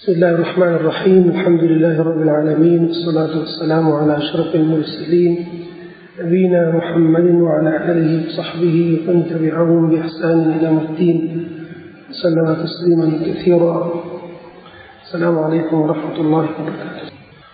بسم الله الرحمن الرحيم الحمد لله رب العالمين والصلاة والسلام على أشرف المرسلين نبينا محمد وعلى آله وصحبه ومن تبعهم بإحسان إلى يوم الدين وسلم تسليما كثيرا السلام عليكم ورحمة الله وبركاته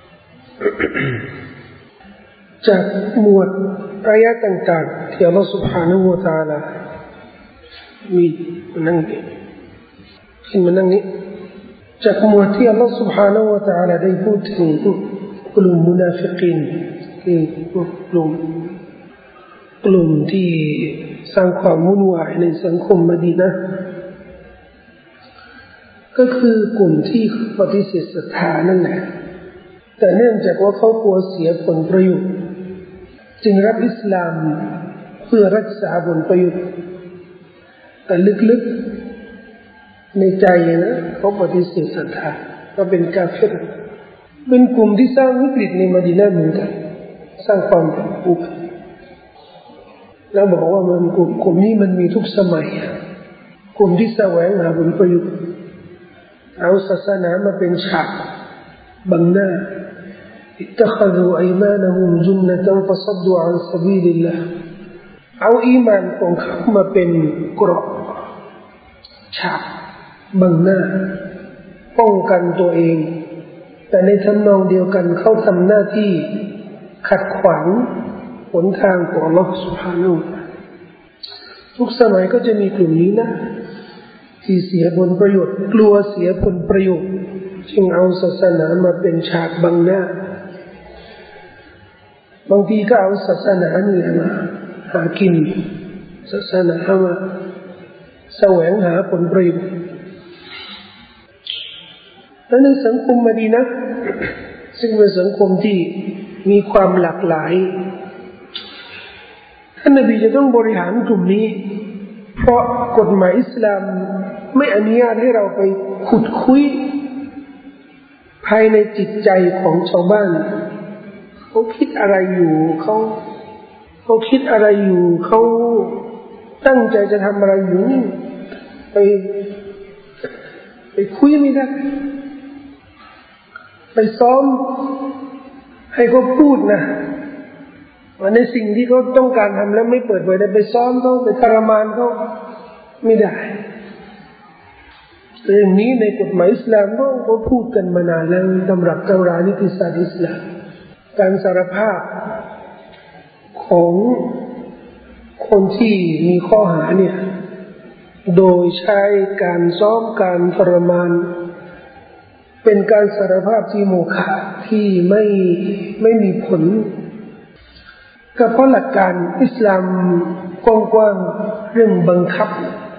จากหมวดอายะต่างๆที่อัลลอฮฺ سبحانه และ تعالى มีนั่งขึ้นมานั่งนี้จากหมวดที่อัลลอฮฺ سبحانه และ تعالى ได้พูดถึงกลุ่มมุนาฟิกีนคือกลุ่มที่สร้างความวุ่นวายในสังคมมะดีนะห์ก็คือกลุ่มที่ปฏิเสธศรัทธานั่นแหละแต่เนื่องจากว่าเขากลัวเสียผลประโยชน์จึงรับอิสลามเพื่อรักษาผลประโยชน์แต่ลึกๆในใจนะเขาปฏิเสธศรัทธาก็เป็นกาเฟรเป็นกลุ่มที่สร้างวิกฤตในมะดีนะห์เหมือนกันสร้างความปั่นป่วนแล้วบอกว่ามันกลุ่มนี้มันมีทุกสมัยกลุ่มที่แสวงหาผลประโยชน์เอาศาสนามาเป็นฉากบังหน้าاتخذوا أيمانهم جنة فصدوا عن سبيل الله เอาอีหม่านของเขามาเป็นเกราะฉากบังหน้าป้องกันตัวเองแต่ในทำนองเดียวกันเขาทำหน้าที่ขัดขวางหนทางของอัลเลาะห์ซุบฮานะฮูวะตะอาลาทุกสมัยก็จะมีกลุ่มนี้นะที่เสียผลประโยชน์กลัวเสียผลประโยชน์จึงเอาศาสนามาเป็นฉากบังหน้าบางทีก็เอาศาสนานี่มาหากินศาสนามาแสวงหาผลประโยชน์และในสังคมมะดีนะห์ซึ่งเป็นสังคมที่มีความหลากหลายท่านนบีจะต้องบริหารกลุ่มนี้เพราะกฎหมายอิสลามไม่อนุญาตให้เราไปขุดคุยภายในจิตใจของชาวบ้านเขาคิดอะไรอยู่เขาคิดอะไรอยู่เขาตั้งใจจะทำอะไรอยู่ไปคุยไม่ได้ไปซ้อมให้เขาพูดนะว่าในสิ่งที่เขาต้องการทำแล้วไม่เปิดเผยได้ไปซ้อมเขาไปทรมานเขาไม่ได้เรื่องนี้ในกฎหมายอิสลามก็พูดกันมานานแล้วสำหรับตำรานิติศาสตร์อิสลามการสารภาพของคนที่มีข้อหาเนี่ยโดยใช้การซ้อมการทรมานเป็นการสารภาพที่โมฆะที่ไม่มีผลก็เพราะหลักการอิสลามกว้างๆเรื่องบังคับ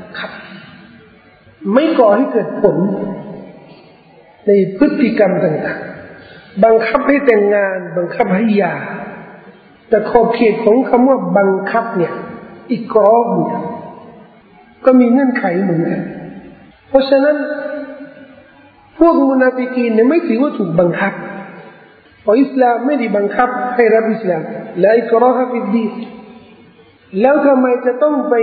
ไม่ก่อให้เกิดผลในพฤติกรรมต่างๆบังคับให้แต่งงานบังคับให้หย่าแต่ขอบเขตของคำว่าบังคับเนี่ยอิกรอฮ์เนี่ยก็มีเงื่อนไขเหมือนกันเพราะฉะนั้นพวกมุนาฟิกีนเนี่ยไม่ถือว่าถูกบังคับเพราะอิสลามไม่ได้บังคับให้รับอิสลามและอิกรอฮ์ฟิดดีนแล้วทำไมจะต้องไป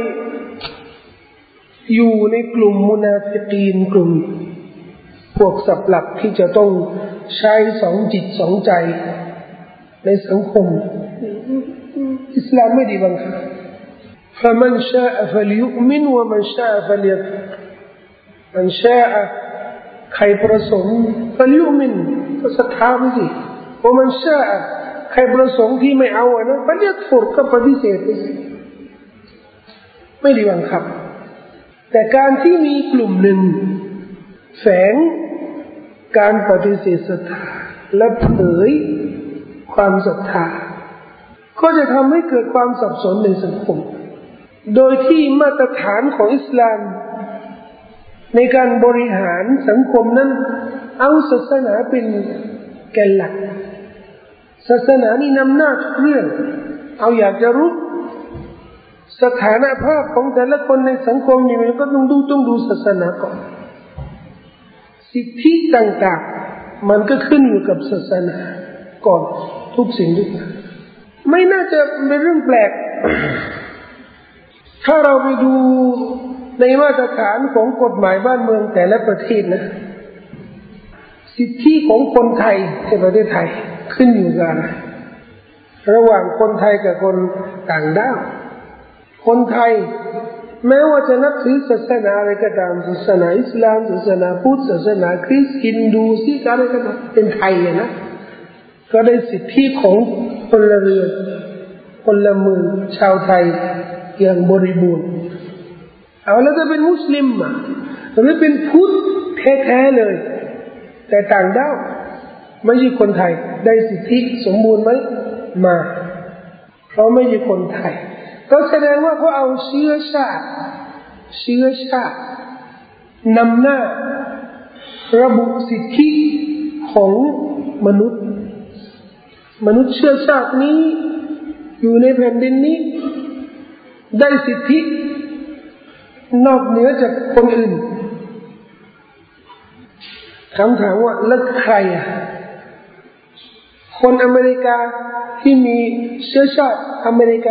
อยู่ในกลุ่มมุนาฟิกีนกลุ่มพวกสับหลักที่จะต้องใช้สองจิตสองใจในสังคมอิสลามไม่ได้บังคับ فمن شاء فليؤمن ومن شاء فليكفر من شاء ใครประสงค์ فليؤمن ก็ศรัทธาไปสิ ومن شاء ใครประสงค์ที่ไม่เอานะ فليكفر ก็ปฏิเสธไปสิไม่ได้บังคับแต่การที่มีกลุ่มหนึ่งแฝงการปฏิเสธศรัทธาและเผยความศรัทธาก็จะทำให้เกิดความสับสนในสังคมโดยที่มาตรฐานของอิสลามในการบริหารสังคมนั้นเอาศาสนาเป็นแกนหลักศาสนานี่นำหน้าทุกเรื่องเอาอยากจะรู้สถานภาพของแต่ละคนในสังคมอย่างไรก็ต้องดูศาสนาก่อนสิทธิต่างๆมันก็ขึ้นอยู่กับศาสนาก่อนทุกสิ่งทุกอย่างไม่น่าจะเป็นเรื่องแปลกถ้าเราไปดูในมาตรฐานของกฎหมายบ้านเมืองแต่ละประเทศนะสิทธิของคนไทยในประเทศไทยขึ้นอยู่กับระหว่างคนไทยกับคนต่างด้าวคนไทยแม้ว่าจะนับถือศาสนาอะไรก็ตามศาสนาอิสลามศาสนาพุทธศาสนาคริสต์ฮินดูซิกอะไรก็ตามเป็นไทยนะก็ได้สิทธิของพลเรือนพลเมืองชาวไทยอย่างบริบูรณ์เอาแล้วจะเป็นมุสลิมอ่ะหรือเป็นพุทธแท้ๆเลยแต่ต่างด้าวไม่ใช่คนไทยได้สิทธิสมบูรณ์ไหมมาเขาไม่ใช่คนไทยก็แสดงว่าเขาเอาเชื้อชาตินำหน้าระบุสิทธิของมนุษย์เชื้อชาตินี้อยู่ในแผ่นดินนี้ได้สิทธินอกเหนือจากคนอื่นคำถามว่าแล้วใครอ่ะคนอเมริกาที่มีเชื้อชาติอเมริกา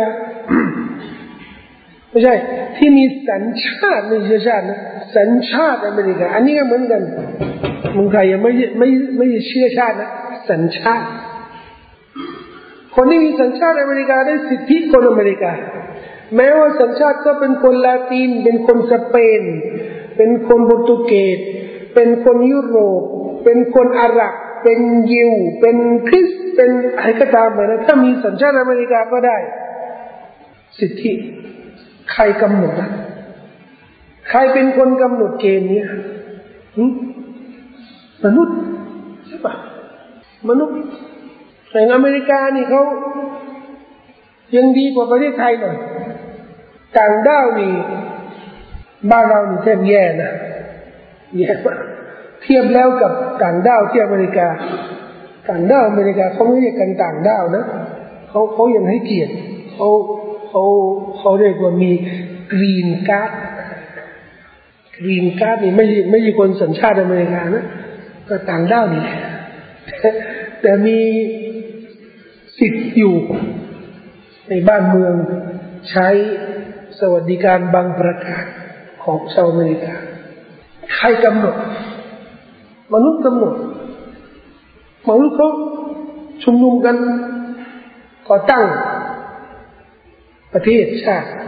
ไม่ใช่ที่มีสัญชาติไม่เชื้อชาตินะสัญชาติอเมริกาอันนี้ก็เหมือนกันเมืองไทยยังไม่เชื้อชาตินะสัญชาติคนที่มีสัญชาติอเมริกาได้สิทธิคนอเมริกาแม้ว่าสัญชาติก็เป็นคนลาตินเป็นคนสเปนเป็นคนโปรตุเกสเป็นคนยุโรปเป็นคนอาหรับเป็นยิวเป็นคริสต์เป็นอะไรก็ตามนะถ้ามีสัญชาติอเมริกาก็ได้สิทธิใครกำหนดนะใครเป็นคนกำหนดเกณฑ์นี้มนุษย์ใช่ปะมนุษย์แต่อเมริกานี่เขายังดีกว่าประเทศไทยหน่อยต่างด้าวนี่บ้านเรานี่แทบแย่นะแย่มากเทียบแล้วกับต่างด้าวที่อเมริกาต่างด้าวอเมริกาเขาไม่เรียกกันต่างด้าวนะเขายังให้เกียรติเขาเรียกว่ามีกรีนการ์ดนี่ไม่ใช่คนสัญชาติอเมริกานะก็ต่างด้าวนี่แต่มีสิทธิ์อยู่ในบ้านเมืองใช้สวัสดิการบางประการของชาวอเมริกาใครกำหนดมนุษย์กำหนดมนุษย์เขาชุมนุมกันก่อตั้งประเทศชาติ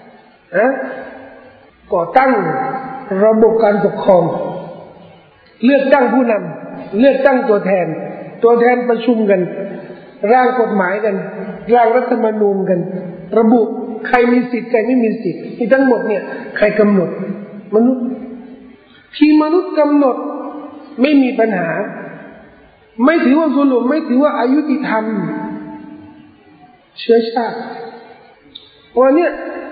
ก่อตั้งระบบการปกครองเลือกตั้งผู้นำเลือกตั้งตัวแทนประชุมกันร่างกฎหมายกันร่างรัฐธรรมนูญกันระบุใครมีสิทธิ์ใครไม่มีสิทธิ์ที่ทั้งหมดเนี่ยใครกำหนดมนุษย์ที่มนุษย์กำหนดไม่มีปัญหาไม่ถือว่าซุลุมไม่ถือว่าอายุติธรรมเชื้อชาติวันนี้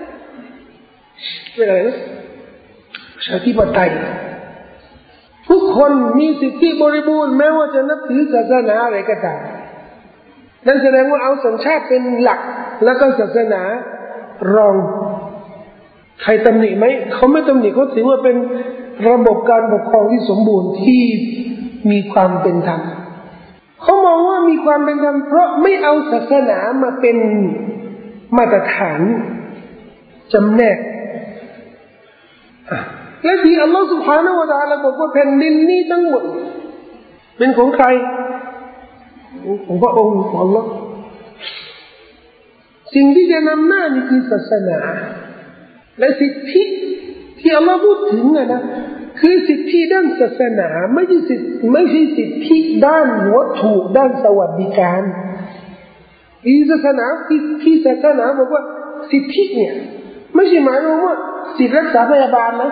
เป็นอะไรนะประชาธิปไตยทุกคนมีสิทธิบริบูรณ์แม้ว่าจะนับถือศาสนาอะไรก็ตามนั่นแสดงว่าเอาสัญชาติเป็นหลักแล้วก็ศาสนารองใครตำหนิไหมเขาไม่ตำหนิเขาถือว่าเป็นระบบการปกครองที่สมบูรณ์ที่มีความเป็นธรรมเขามองว่ามีความเป็นธรรมเพราะไม่เอาศาสนามาเป็นมาตรฐานจำแนกและที่อัลลอฮฺ سبحانه และ تعالى บอกว่าแผ่นดินนี้ทั้งหมดเป็นของใครของพระองค์ของอัลลอฮฺสิ่งที่จะนำหน้านี่คือศาสนาและสิทธิที่อัลลอฮฺพูดถึงนะคือสิทธิด้านศาสนาไม่ใช่สิทธิด้านวัตถุด้านสวัสดิการศาสนาที่ศาสนาบอกว่าสิทธิเนี่ยไม่ใช่หมายความว่าสิทธิรักษาพยาบาลนะ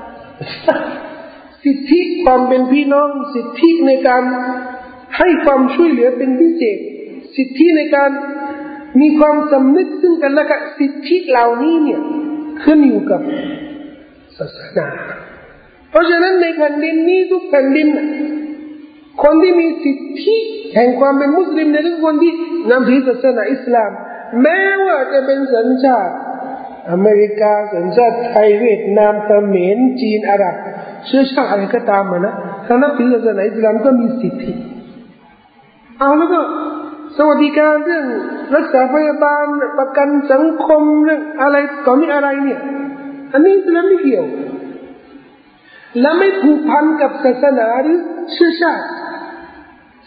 สิทธิความเป็นพี่น้องสิทธิในการให้ความช่วยเหลือเป็นพิเศษสิทธิในการมีความสำนึกซึ่งกันและกันสิทธิเหล่านี้เนี่ยขึ้นอยู่กับศาสนาเพราะฉะนั้นในแผ่นดินนี้ทุกแผ่นดินคนที่มีสิทธิแห่งความเป็นมุสลิมในทุกคนที่นำถือศาสนาอิสลามแม้ว่าจะเป็นสัญชาติอเมริกาสัญชาติไทยเวียดนามเขมรจีนอาหรับเชื้อชาติอะไรก็ตามนะถ้านับถือศาสนาอิสลามก็มีสิทธิเอาแล้วก็สวัสดิการเรื่องรักษาพยาบาลประกันสังคมเรื่องอะไรก่อนนี้อะไรเนี่ยอันนี้อิสลามไม่เกี่ยวและไม่ผูกพันกับศาสนาหรือเชื้อชาติ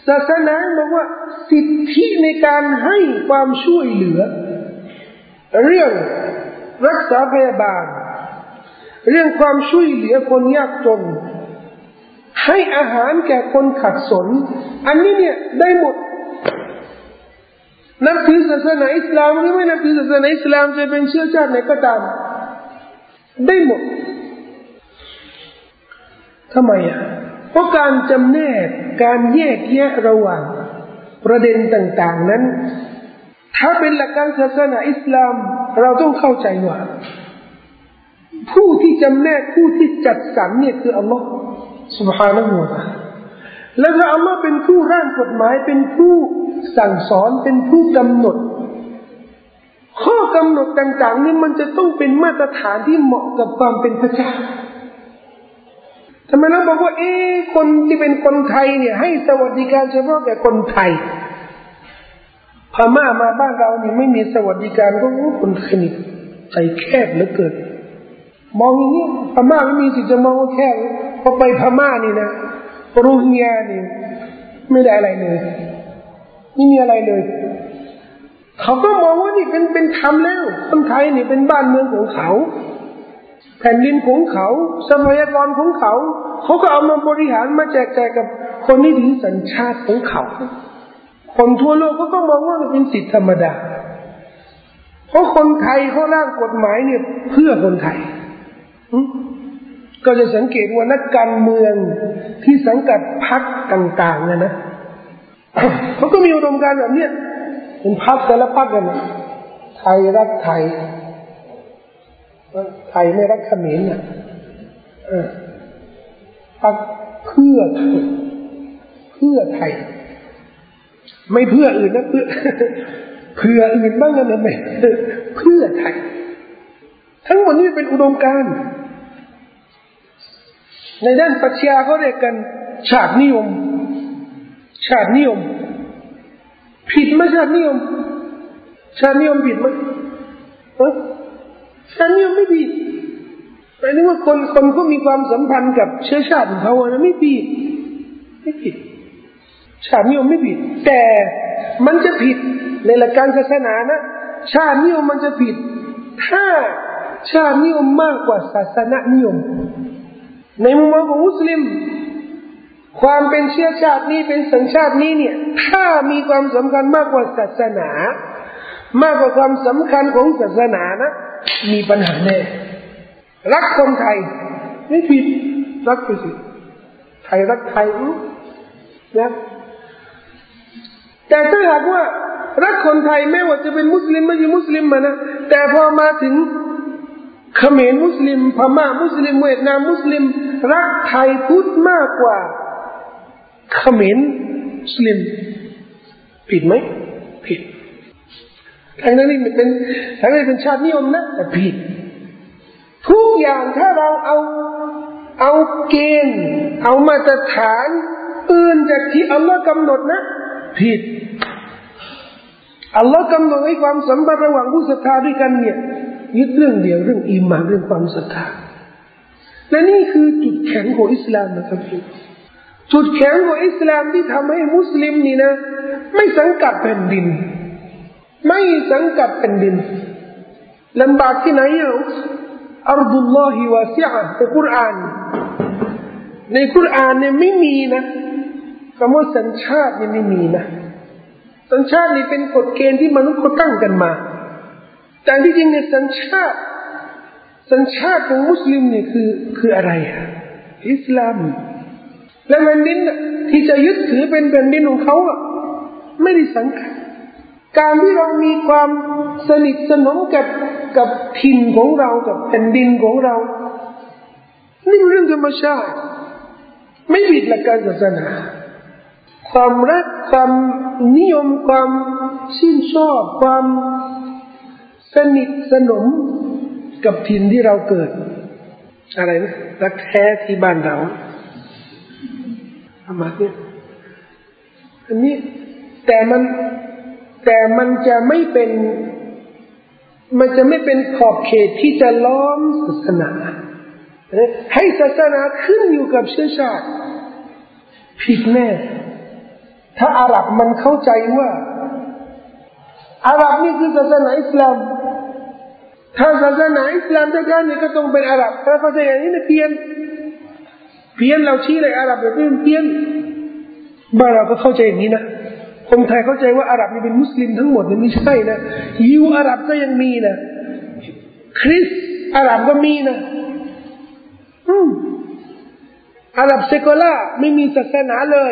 ศาสนาบอกว่าสิทธิในการให้ความช่วยเหลือเรื่องรักษาพยาบาลเรื่องความช่วยเหลือคนยากจนให้อาหารแก่คนขัดสนอันนี้เนี่ยได้หมดนับถือศาสนาอิสลามหรือไม่นับถือศาสนาอิสลามจะเป็นเชื้อชาติไหนก็ตามได้หมดทำไมอ่ะเพราะการจำแนกการแยกแยะระหว่างประเด็นต่างๆนั้นถ้าเป็นหลักการศาสนาอิสลามเราต้องเข้าใจว่าผู้ที่จำแนกผู้ที่จัดสรรเนี่ยคืออัลลอฮ์ سبحانه และ تعالى แล้วถ้าอัลลอฮ์เป็นผู้ร่างกฎหมายเป็นผู้สั่งสอนเป็นผู้กำหนดข้อกำหนดต่างๆนี่มันจะต้องเป็นมาตรฐานที่เหมาะกับความเป็นพระเจ้าทำไมเราบอกว่าคนที่เป็นคนไทยเนี่ยให้สวัสดิการเฉพาะแก่คนไทยพม่ามาบ้านเรานี่ไม่มีสวัสดิการก็คนไทยนี่ใจแคบเหลือเกินมองอย่างนี้พม่าไม่มีสิทธิ์จะมองว่าแคบพอไปพม่านี่นะโรฮิงญานี่ไม่ได้อะไรเลยไม่มีอะไรเลยเขาก็มองว่านี่เป็นธรรมแล้วคนไทยนี่เป็นบ้านเมืองของเขาแผ่นดินของเขาทรัพยากรของเขาเขาก็เอามาบริหารมาแจกจ่ายกับคนที่ถือสัญชาติของเขาคนทั่วโลกก็มองว่ามันเป็นสิทธิธรรมดาเพราะคนไทยเขาร่างกฎหมายเนี่ยเพื่อคนไทยก็จะสังเกตว่านักการเมืองที่สังกัดพรรคต่างๆนะเขาก็มีอุดมการณ์แบบเนี้ยเป็นพรรคแต่ละพรรคกันไทยรักไทยไทยไม่รักเขมรน่ะพรรคเพื่อไทยไม่เพื่ออื่นนะเพื่ออื่นบ้างนะไม่เพื่อไทยทั้งหมดนี้เป็นอุดมการณ์ในด้านปรัชญาเขาเรียกกันชาตินิยมผิดไหมชาตินิยมผิดไหมชาตินิยมไม่ผิดหมายถึงว่าคนก็มีความสัมพันธ์กับเชื้อชาติของเขานะไม่ผิดชาตินิยมไม่ผิดแต่มันจะผิดในหลักการศาสนานะชาตินิยมมันจะผิดถ้าชาตินิยมมากกว่าศาสนานิยมในมุมมองของมุสลิมความเป็นเชื้อชาตินี้เป็นสัญชาตินี้เนี่ยถ้ามีความสำคัญมากกว่าศาสนามากกว่าความสำคัญของศาสนานะมีปัญหาแน่รักคนไทยไม่ผิดรักไปสิไทยรักไทยนะแต่ถ้าหากว่ารักคนไทยไม่ว่าจะเป็นมุสลิมไม่ใช่มุสลิมมานะแต่พอมาถึงเขมรมุสลิมพม่ามุสลิมเวียดนามมุสลิมรักไทยพุทธมากกว่าเขมรมุสลิมผิดไหมผิดทั้งนั้นนี่เป็นชาตินิยมนะแต่ผิดทุกอย่างถ้าเราเอาเกณฑ์เอามาตรฐานอื่นจากที่อัลลอฮ์กำหนดนะผิดอัลลอฮ์กำหนดให้ความสัมพันธ์ระหว่างผู้ศรัทธาด้วยกันเนี่ยยึดเรื่องเดียวเรื่องอีหม่านเรื่องความศรัทธาและนี่คือจุดแข็งของอิสลามนะครับจุดแข็งของอิสลามที่ทำให้มุสลิมนี่นะไม่สังกัดแผ่นดินลำบากที่ไหนอัรดุลลอฮิวาซิอะห์ในกุรอานเนี่ยไม่มีนะคำว่าสัญชาติเนี่ยไม่มีนะสัญชาตินี่เป็นกฎเกณฑ์ที่มนุษย์เขาตั้งกันมาแต่ที่จริงเนี่ยสัญชาติของมุสลิมเนี่ยคืออะไรอิสลามและแผ่นดินที่จะยึดถือเป็นแผ่นดินของเขาไม่ได้สังกัดการที่เรามีความสนิทสนมกับถิ่นของเรากับแผ่นดินของเรานี่เป็นเรื่องธรรมชาติไม่ผิดหลักการศาสนาความรักความนิยมความชื่นชอบความสนิทสนมกับถิ่นที่เราเกิดอะไรนะรักแท้ที่บ้านเราประมาณนี้อันนี้แต่มันจะไม่เป็นขอบเขตที่จะล้อมศาสนาให้ศาสนาขึ้นอยู่กับเชื้อชาติผิดแน่ถ้าอาหรับมันเข้าใจว่าอาหรับนี่คือศาสนาอิสลามถ้าศาสนาอิสลามแท้ๆนี่ก็ต้องเป็นอาหรับถ้าเข้าใจอย่างนี้เนี่ยเพี้ยนเราชี้เลยอาหรับแบบนี้มันเพี้ยนบ้านเราก็เข้าใจอย่างนี้นะคนไทยเข้าใจว่าอาหรับนี่เป็นมุสลิมทั้งหมดนี่ไม่ใช่นะยิวอาหรับก็ยังมีนะคริสต์อาหรับก็มีนะอาหรับเซโกล่าไม่มีศาสนาเลย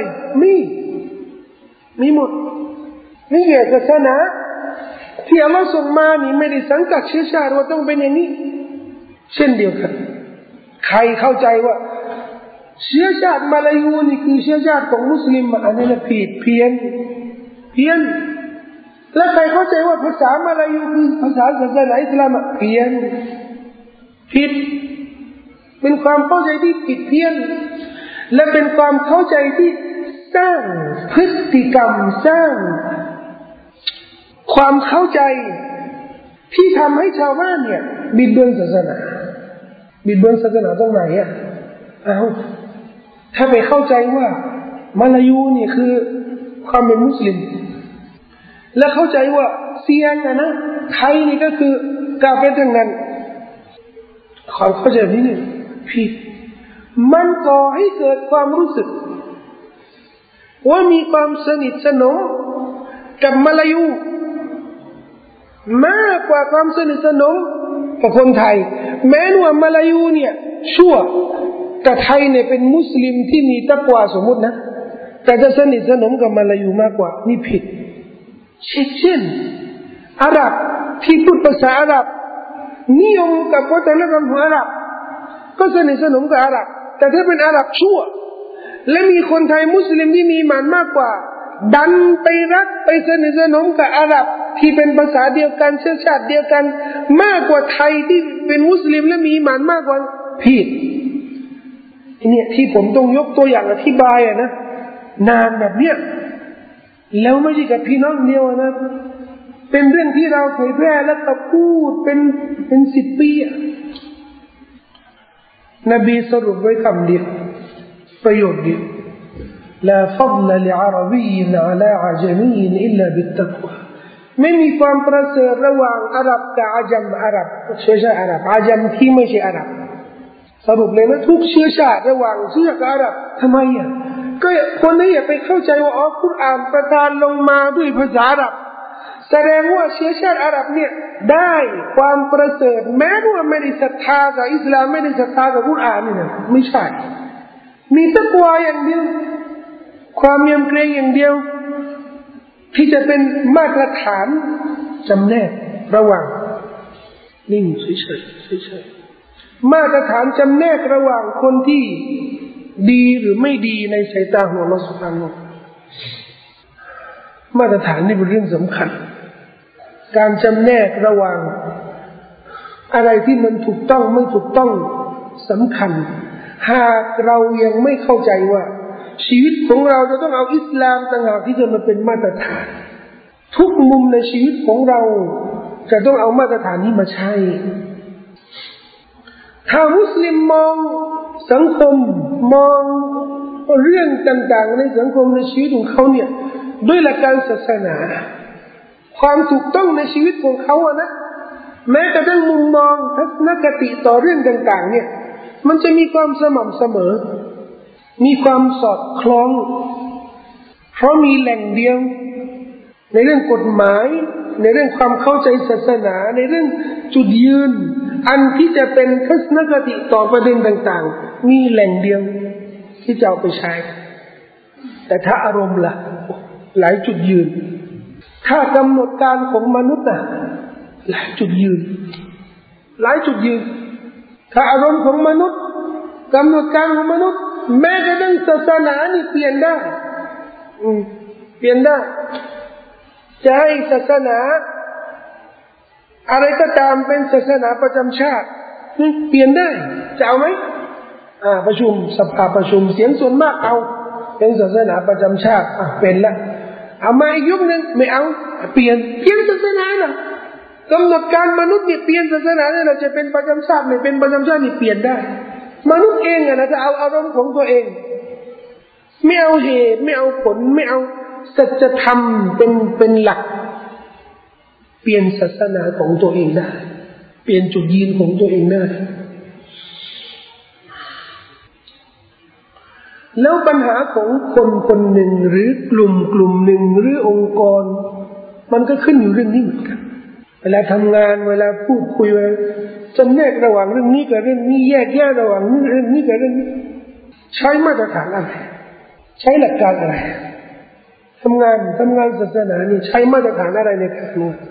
มีหมดนี่แหละศาสนาที่อัลลอฮ์ส่งมานี่ไม่ได้สังกัดเชื้อชาติว่าต้องเป็นอย่างนี้เช่นเดียวกันใครเข้าใจว่าเชื้อชาติมาลายูนี่คือเชื้อชาติของมุสลิมอันนี้นะผิดเพี้ยนและใครเข้าใจว่าภาษามาลายูคือภาษาศาสนาอิสลามเพี้ยนผิดเป็นความเข้าใจที่ผิดเพี้ยนและเป็นความเข้าใจที่สร้างพฤติกรรมสร้างความเข้าใจที่ทำให้ชาวบ้านเนี่ยบิดเบือนศาสนาตรงไหนถ้าไปเข้าใจว่ามาลายูนี่คือความเป็นมุสลิมและเข้าใจว่าเซียนนะไทยนี่ก็คือกาเฟรทั้งนั้นความเข้าใจนี้เนี่ยผิดมันก่อให้เกิดความรู้สึกว่ามีความสนิทสนมกับมาลายูมากกว่าความสนิทสนมกับคนไทยแม้ว่ามาลายูเนี่ยชั่วแต่ไทยเนี่ยเป็นมุสลิมที่มีตักวาสมมุตินะแต่จะสนิทสนมกับมาลายูมากกว่านี่ผิดเช่นอาหรับที่พูดภาษาอาหรับนิยมกับวัฒนธรรมของอาหรับก็สนิทสนมกับอาหรับแต่ถ้าเป็นอาหรับชั่วและมีคนไทยมุสลิมที่มีอิมานมากกว่าดันไปรักไปสนิทสนมกับอาหรับที่เป็นภาษาเดียวกันเชื้อชาติเดียวกันมากกว่าไทยที่เป็นมุสลิมและมีอิมานมากกว่าผิดเนี่ยที่ผมต้องยกตัวอย่างอธิบายนะนานแบบเนี้ยแล้วไม่ใช่กับพี่น้องเดียวนะเป็นเรื่องที่เราเผยแพร่แล้วก็พูดเป็น10 ปีนบีสรุปไว้คำเดียวประโยชน์เดียว لا فضل لعربي على عجمي إلا بالتقوى ไม่มีความประเสริฐระหว่างอาหรับกับอาจัมอาหรับเชื้อชาติอาหรับอาจัมที่ไม่ใช่อาหรับสรุปเลยนะทุกเชื้อชาติระหว่างเชื้อกับอาหรับทำไมก็คนนี้อย่าไปเข้าใจว่ากุรอานประทานลงมาด้วยภาษาอาหรับแสดงว่าเชื้อชาติอาหรับเนี่ยได้ความประเสริฐแม้ว่าไม่ได้ศรัทธากับอิสลามไม่ได้ศรัทธากับกุรอานนี่นะไม่ใช่มีตักวาอย่างเดียวความยำเกรงอย่างเดียวที่จะเป็นมาตรฐานจำแนกระหว่างนิ่งเฉยมาตรฐานจำแนกระหว่างคนที่ดีหรือไม่ดีในสายตาของอัลเลาะห์ซุบฮานะฮูวะตะอาลามาตรฐานนี่เป็นเรื่องสำคัญการจำแนกระหว่างอะไรที่มันถูกต้องไม่ถูกต้องสำคัญหากเรายังไม่เข้าใจว่าชีวิตของเราจะต้องเอาอิสลามต่างหากที่จะมาเป็นมาตรฐานทุกมุมในชีวิตของเราจะต้องเอามาตรฐานนี้มาใช้ถ้ามุสลิมมองสังคมมองเรื่องต่างๆในสังคมในชีวิตของเขาเนี่ยด้วยหลักการศาสนาความถูกต้องในชีวิตของเขานะแม้กระทั่งมุมมองทัศนคติต่อเรื่องต่างๆเนี่ยมันจะมีความสม่ำเสมอมีความสอดคล้องเพราะมีแหล่งเดียวในเรื่องกฎหมายในเรื่องความเข้าใจศาสนาในเรื่องจุดยืนอันที่จะเป็นทัศนคติต่อประเด็นต่างๆมีแหล่งเดียวที่จะเอาไปใช้แต่ถ้าอารมณ์ล่ะหลายจุดยืนถ้ากำหนดการของมนุษย์หลายจุดยืนถ้าอารมณ์ของมนุษย์กำหนดการของมนุษย์แม้กระทั่งศาสนานี่เปลี่ยนได้จะให้ศาสนาอะไรก็ตามเป็นศาสนาประจำชาติเปลี่ยนได้จะเอาไหมประชุมสภาประชุมเสียงส่วนมากเอาเป็นศาสนาประจำชาติเป็นละเอามาอีกยุคนึงไม่เอาเปลี่ยนศาสนาน่ะกำหนดการมนุษย์เนี่ยเปลี่ยนศาสนาเนี่ยเราจะเป็นประจำชาติไม่เป็นประจำชาตินี่เปลี่ยนได้มนุษย์เองนะจะเอาอารมณ์ของตัวเองไม่เอาเหตุไม่เอาผลไม่เอาสัจธรรมเป็นหลักเปลี่ยนศาสนาของตัวเองได้เปลี่ยนจุดยืนของตัวเองได้แล้วปัญหาของคนคนหนึ่งหรือกลุ่มหนึ่งหรือองค์กรมันก็ขึ้นอยู่เรื่องนี้เหมือนกันเวลาทำงานเวลาพูดคุยเวลาจำแนกระหว่างเรื่องนี้กับเรื่องนี้แยกแยะระหว่างเรื่องนี้กับเรื่องนี้ใช้มาตรฐานอะไรใช้หลักการอะไรทำงานศาสนานี่ใช้มาตรฐานอะไรในการทำงาน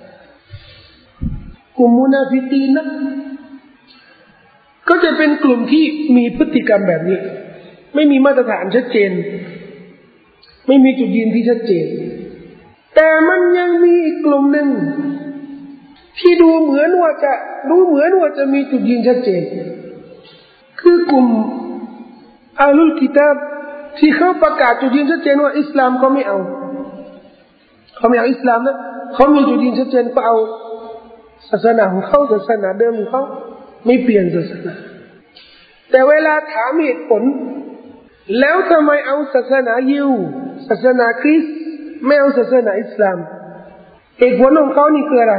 กลุ่มมุนาฟิกีนนะก็จะเป็นกลุ่มที่มีพฤติกรรมแบบนี้ไม่มีมาตรฐานชัดเจนไม่มีจุดยืนที่ชัดเจนแต่มันยังมีอีกกลุ่มหนึ่งที่ดูเหมือนว่าจะมีจุดยืนชัดเจนคือกลุ่มอาลุลกิตาบที่เขาประกาศจุดยืนชัดเจนว่าอิสลามเขาไม่เอาอิสลามนะเขามีจุดยืนชัดเจนก็เอาศาสนาของเขาศาสนาเดิมของเขาไม่เปลี่ยนศาสนาแต่เวลาถามเหตุผลแล้วทำไมเอาศาสนายิวศาสนาคริสต์ไม่เอาศาสนาอิสลามเหตุผลของเขานี่คืออะไร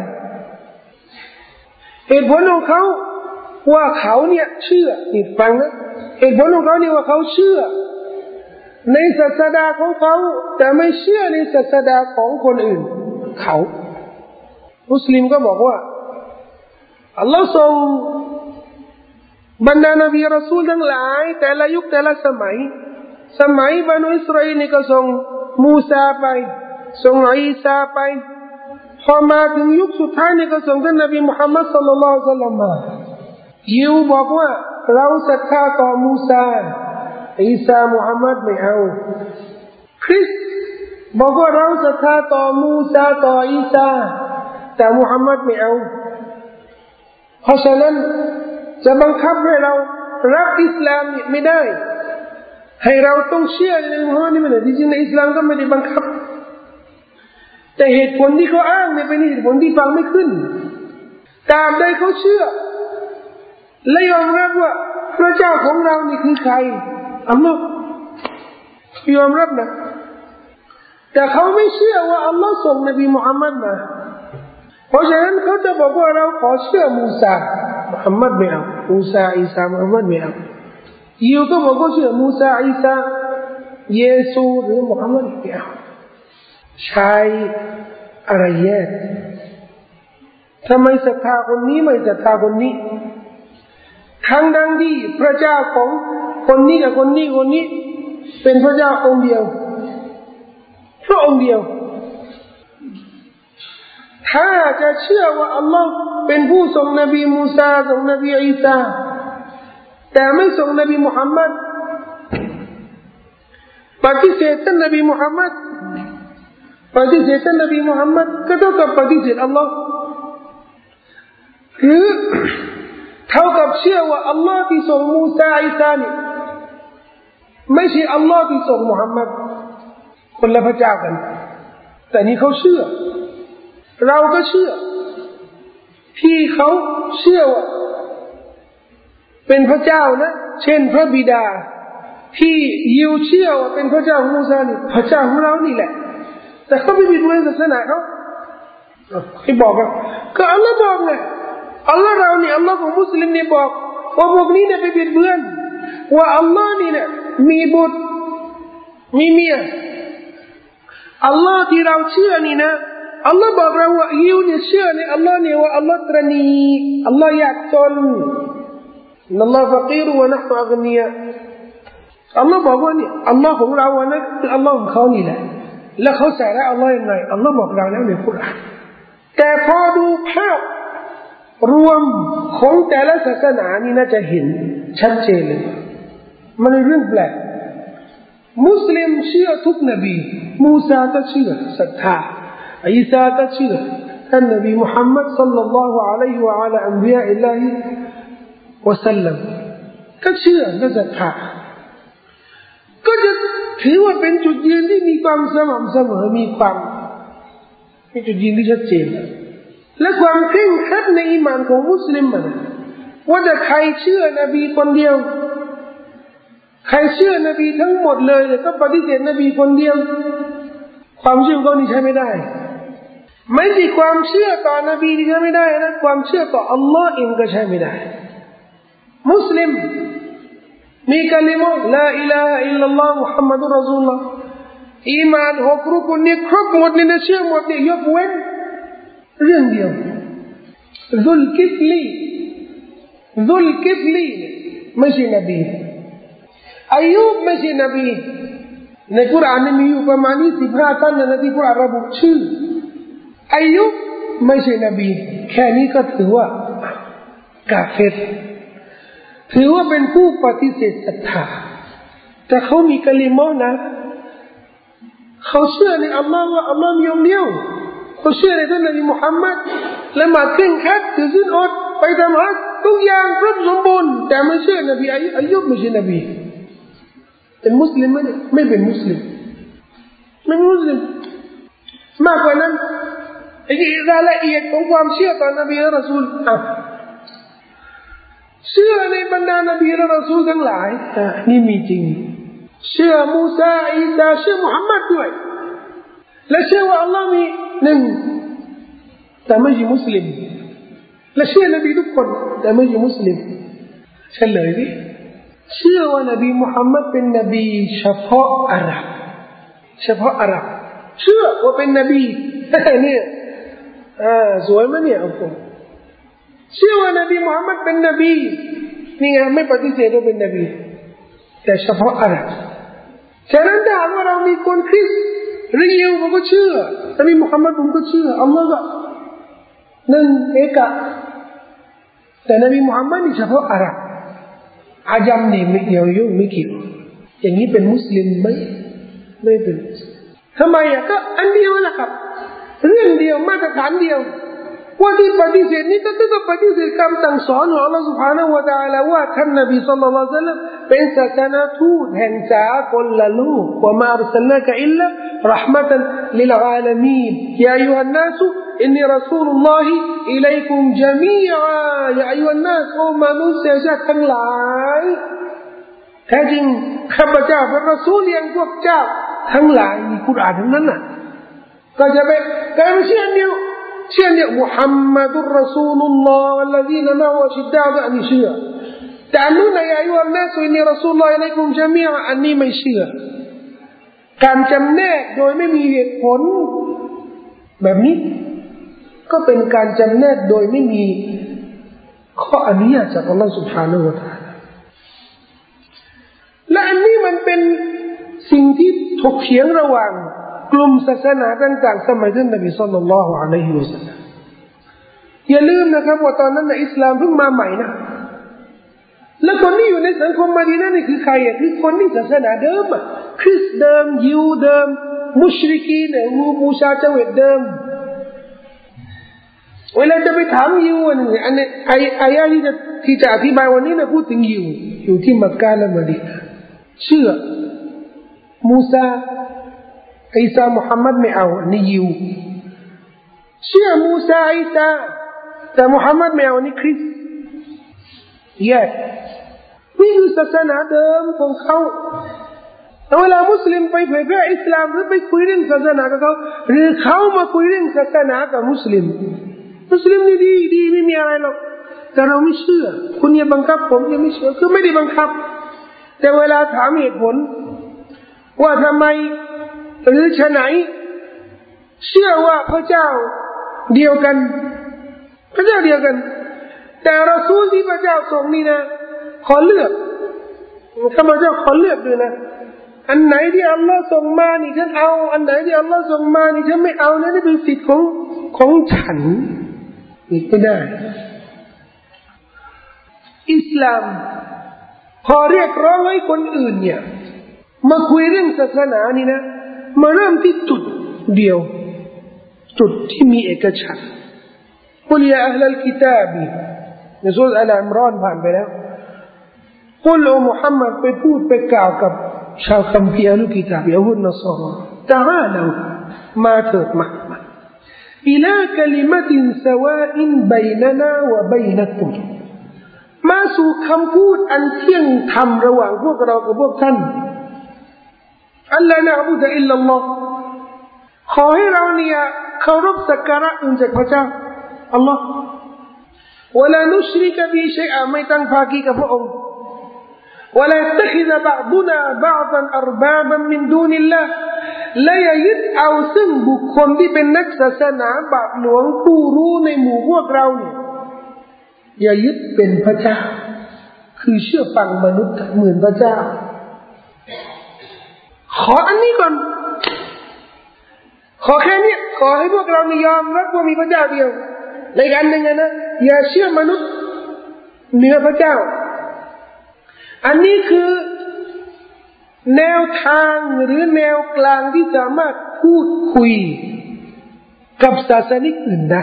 เหตุผลของเขาว่าเขาเนี่ยเชื่อนี่ฟังนะเหตุผลของเขานี่ว่าเขาเชื่อในศาสดาของเขาแต่ไม่เชื่อในศาสดาของคนอื่นเขามุสลิมก็บอกว่าอัลลอฮ์ทรงบรรดานบีรอซูลทั้งหลายแต่ละยุคแต่ละสมัยบรรดาอิสราเอลนี่ก็ส่งมูซาไปส่งอีสาไปพอมาถึงยุคสุดท้ายนี่ก็ส่งท่านนบีมุฮัมมัดศ็อลลัลลอฮุอะลัยฮิวะซัลลัมมายิวบอกว่าเราศรัทธาต่อมูซาอีสามุฮัมมัดไม่เอาคริสต์บอกว่าเราศรัทธาต่อมูซาต่ออีสาแต่มุฮัมมัดไม่เอาเพราะฉะนั้นจะบังคับให้เรารับอิสลามไม่ได้ให้เราต้องเชื่อในมุฮัมมัดนี่ไม่ได้จริงๆในอิสลามก็ไม่ได้บังคับแต่เหตุผลที่เขาอ้างเนี่ยเป็นเหตุผลที่ฟังไม่ขึ้นตามใดเขาเชื่อและยอมรับว่าพระเจ้าของเรานี่คือใครอัลลอฮ์ยอมรับนะแต่เขาไม่เชื่อว่าอัลลอฮ์ส่งนบีมุฮัมมัดมาเพราะฉะนั้นเขาจะบอกว่าเราขอเชื่อมูซามุฮัมมัดไม่เอามูซาอีสามุฮัมมัดไม่เอายิวก็บอกว่าเชื่อมูซาอีสาเยซูหรือมุฮัมมัดไม่เอาใช้อะไรแยกทำไมศรัทธาคนนี้ไม่ศรัทธาคนนี้ทั้งดังที่พระเจ้าของคนนี้กับคนนี้เป็นพระเจ้าองค์เดียวพระองค์เดียวถ้าจะเชื่อว่าอัลลอฮ์เป็นผู้ส่งนบีมูซาส่งนบีอีสาแต่ไม่ส่งนบีมุฮัมมัดปฏิเสธท่านนบีมุฮัมมัดปฏิเสธท่านนบีมุฮัมมัดก็เท่ากับปฏิเสธอัลลอฮ์หรือเท่ากับเชื่อว่าอัลลอฮ์ที่ส่งมูซาอีสานี่ไม่ใช่อัลลอฮ์ที่ส่งมุฮัมมัดคนละพระเจ้ากันแต่นี่เขาเชื่อเราก็เชื่อที่เขาเชื่อว่าเป็นพระเจ้านะเช่นพระบิดาที่ยิวเชื่อว่าเป็นพระเจ้าของมูซานี่พระเจ้าของเรานี่แหละแต่เขาไม่บิดเบือนศาสนาเขาให้บอกว่าก็อัลลอฮ์บอกไงอัลลอฮ์เรานี่อัลลอฮ์ของมุสลิมนี่บอกว่าพวกนี้เนี่ยไปบิดเบือนว่าอัลลอฮ์นี่เนี่ยมีบุตรมีเมียอัลลอฮ์ที่เราเชื่อนี่นะอัลลอฮ์บอกเราว่ายิวเนี่ยเชื่อในอัลลอฮ์เนี่ยว่าอัลลอฮ์ตรณีอัลลอฮ์ยากจนอัลลอฮ์ฟักีรวะนะฮ์อัฆนียะอัลลอฮ์บอกว่าเนี่ยอัลลอฮ์ของเรานะคืออัลลอฮ์ของเขานี่แหละแล้วเขาใส่ร้ายอัลลอฮ์ยังไงอัลลอฮ์บอกเราแล้วในคุรอานแต่พอดูภาพรวมของแต่ละศาสนานี่น่าจะเห็นชัดเจนเลยมันเป็นเรื่องแปลกมุสลิมเชื่อทุกนบีมูซาก็เชื่อศรัทธาอีสาก็เชื่อท่านนบีมุฮัมมัดศ็อลลัลลอฮุอะลัยฮิวะอะลาอันบิยาอิลลาฮิวะซัลลัมก็เชื่อและศรัทธาก็จะถือว่าเป็นจุดยืนที่มีความสม่ำเสมอมีจุดยืนที่ชัดเจนและความเคร่งครัดในอีหม่านของมุสลิมว่าถ้าใครเชื่อนบีคนเดียวใครเชื่อนบีทั้งหมดเลยก็ปฏิเสธนบีคนเดียวความเชื่อก็นี่ใช้ไม่ได้ไม่ใช่ความเชื่อต่อนบีที่ใช้ไม่ได้นะความเชื่อต่ออัลลอฮ์เองก็ใช้ไม่ได้มุสลิมมีกะลิมะลาอิลาฮะอิลลัลลอฮ์มุฮัมมัดุรรอซูลุลลอฮ์อีมาน6รุกนนี้ครบหมดเลยนะเชื่อหมดเนี่ยยกเว้นเรื่องเดียวซุลกิฟลีไม่ใช่นบีอายุบไม่ใช่นบีในกุรอานมีอยู่ประมาณ15ท่านนะที่กุรอานระบุชื่ออายุบไม่ใช่นบีแค่นี้ก็ถือว่ากาเฟรถือว่าเป็นผู้ปฏิเสธศรัทธาแต่เขามีกะลิมะนะเขาเชื่อในอัลลอฮ์ว่าอัลลอฮ์มีองค์เดียวเขาเชื่อในท่านนบีมุฮัมมัดละหมาดเคร่งครัดถือศีลอดไปทำฮัจญ์ทุกอย่างครบสมบูรณ์แต่ไม่เชื่อนบีอายุบไม่ใช่นบีเป็นมุสลิมไม่เป็นมุสลิมไม่มุสลิมมากกว่านั้นรายละเอียดของความเชื่อต่อนบีและรอซูลเชื่อในบรรดานบีและรอซูลทั้งหลายนี่มีจริงเชื่อมูซาอีสาเชื่อมุฮัมมัดด้วยและเชื่อว่าอัลลอฮ์มีหนึ่งแต่ไม่ใช่มุสลิมและเชื่อนบีทุกคนแต่ไม่ใช่มุสลิมเฉลยดิเชื่อว่านบีมุฮัมมัดเป็นนบีเฉพาะอาหรับเชื่อว่าเป็นนบีเนี่ยสวยมั้ยเนี่ยผมเชื่อว่านบีมุฮัมมัดเป็นนบีนี่ไงไม่ปฏิเสธว่าเป็นนบีแต่เฉพาะอาหรับฉะนั้นถ้าหากว่าเรามีคนคริสต์หรือยิวผมก็เชื่อนบีมุฮัมมัดผมก็เชื่ออัลลอฮ์ก็นั่นเอกะแต่นบีมุฮัมมัดนี่เฉพาะอาหรับอาจัมนี่ไม่เกี่ยวไม่เกี่ยวอย่างนี้เป็นมุสลิมไหมไม่เป็นทำไมอ่ะก็อันเดียวล่ะครับเรื่องเดียวมาตรฐานเดียวว่าที่ปฏิเสธนี้ก็ต้องปฏิเสธคำสั่งสอนของอัลลอฮฺ سبحانه และ تعالى ว่าท่านนบีศ็อลลัลลอฮุอะลัยฮิวะซัลลัมเป็นศาสนทูตแห่งสากลโลกวะมาอัรซัลนากะอิลลาเราะห์มะตันลิลอาลามีนยาอัยยูฮันนัสอินนีรอซูลุลลอฮิอิลัยกุมญะมีอะยาอัยยูฮันนัสโอมนุษยชาติทั้งหลายแท้จริงข้าพเจ้าเป็นรอซูลยังพวกเจ้าทั้งหลายมีกุรอานทั้งนั้นน่ะก็จะเป็นการเชื่อเดียวมุฮัมมัดุรรอซูลุลลอฮ์วัลลซีนะมะฮุชิดดาอันนี้เชื่อแต่อันนู้นยาอัยยูฮันนัสอินนีรอซูลุลลอฮิอิลัยกุมญะมีอะอันนี้ไม่เชื่อการจำแนกโดยไม่มีเหตุผลแบบนี้ก็เป็นการจำแนกโดยไม่มีข้ออนุญาตจากอัลลอฮฺ سبحانه และ تعالى และอันนี้มันเป็นสิ่งที่ถกเถียงระหว่างกลุ่มศาสนาต่างๆสมัยท่านนบีศ็อลลัลลอฮุอะลัยฮิวะซัลลัมอย่าลืมนะครับว่าตอนนั้นอิสลามเพิ่งมาใหม่นะแล้วคนที่อยู่ในสังคมมะดีนะห์นี่คือใครอ่ะคือคนที่ศาสนาเดิมอ่ะคริสต์เดิมยิวเดิมมุชริกีนเนี่ยบูชาเจวิตเดิมเวลาจะไปถามยิวอันนี้อายะที่จะอธิบายวันนี้นะพูดถึงยิวอยู่ที่มักกะและมะดีนะห์เชื่อมูซาอีสามุฮัมมัดไม่เอานี่ยิวเชื่อมูซาอีสาแต่มุฮัมมัดไม่เอานี่คริสต์แยกนี่คือศาสนาเดิมของเขาแต่เวลามุสลิมไปเผยแพร่อิสลามหรือไปคุยเรื่องศาสนากับเขาหรือเขามาคุยเรื่องศาสนากับมุสลิมนี่ดีไม่มีอะไรหรอกแต่เราไม่เชื่อคุณอย่าบังคับผมอย่าไม่เชื่อคือไม่ได้บังคับแต่เวลาถามเหตุผลว่าทำไมหรือฉะไหนเชื่อว่าพระเจ้าเดียวกันแต่รอซูลที่พระเจ้าส่งนี่นะขอเลือกข้าพเจ้าขอเลือกด้วยนะอันไหนที่อัลลอฮ์ส่งมานี่ฉันเอาอันไหนที่อัลลอฮ์ส่งมานี่ฉันไม่เอานะนี่เป็นสิทธิ์ของฉันนี่ไม่ได้อิสลามพอเรียกร้องให้คนอื่นเนี่ยมาคุยเรื่องศาสนานี่นะมาเริ่มที่จุดเดียวจุดที่มีเอกฉันท์กุลยาอัลลกิตาบีในซูเราะห์อัลอิมรอนผ่านไปแล้วกุลโอมุฮัมมัดไปพูดไปกล่าวกับชาวคัมภีร์อัลกิตาบยะฮูดนัสรอตะอาลามาเถิดมาอิลากะลิมะตินซะวาอินบัยนะนาและบัยนะกุมมาสู่คำพูดอันเที่ยงธรรมระหว่างพวกเรากับพวกท่านอัลลอฮฺนะอ์บุดะอิลลัลลอฮ์ขอให้เราเนี่ยเคารพสักการะอื่นจากพระเจ้าอัลลอฮ์ولا نشرك به شيئا ไม่ตั้งภาคีกับพระองค์ ولا يتخذ بعضنا بعضا أربابا من دون الله และอย่ายึดเอาซึ่งบุคคลที่เป็นนักศาสนาบาปหลวงผู้รู้ในหมู่พวกเราเนี่ยอย่ายึดเป็นพระเจ้าคือเชื่อฟังมนุษย์เหมือนพระเจ้าขออันนี้ก่อนขอแค่นี้ขอให้พวกเรายอมรับว่ามีพระเจ้าเดียวในการหนึ่งนะอย่าเชื่อมนุษย์เหนือพระเจ้าอันนี้คือแนวทางหรือแนวกลางที่สามารถพูดคุยกับศาสนิกอื่นได้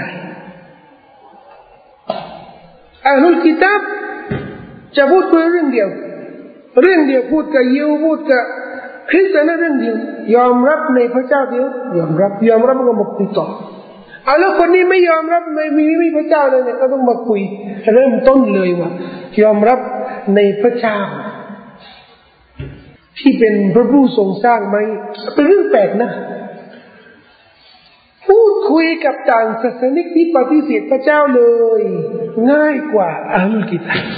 อัลลอฮฺกิตาบจะพูดคุยเรื่องเดียวพูดกับยิวพูดกับคริสเตียนเรื่องเดียวยอมรับในพระเจ้าเดียวยอมรับก็มาคุยต่อเอาแล้วคนนี้ไม่ยอมรับไม่มีพระเจ้าเลยเนี่ยก็ต้องมาคุยเริ่มต้นเลยว่ายอมรับในพระเจ้าที่เป็นพระผู้ทรงสร้างไหมเป็นเรื่องแปลกนะพูดคุยกับต่างศาสนิกที่ปฏิเสธพระเจ้าเลยง่ายกว่าอัลกิตาบ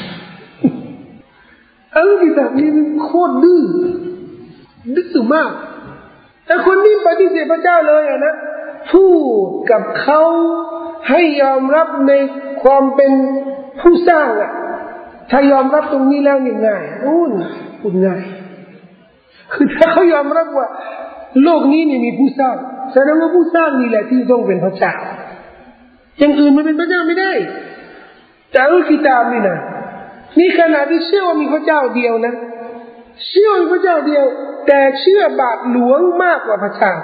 นี่โคตรดื้อมากแต่คนนี้ปฏิเสธพระเจ้าเลยนะพูดกับเขาให้ยอมรับในความเป็นผู้สร้างถ้ายอมรับตรงนี้แล้วง่ายพูดง่ายคือถ้าเขายอมรับว่าโลกนี้นี่มีผู้สร้างแสดงว่าผู้สร้างนี่แหละที่ต้องเป็นพระเจ้าอย่างอื่นมันเป็นพระเจ้าไม่ได้แต่อัลกิตาบนี่นะนี่ขนาดที่เชื่อว่ามีพระเจ้าเดียวนะเชื่อว่ามีพระเจ้าเดียวแต่เชื่อบาปหลวงมากกว่าพระเจ้า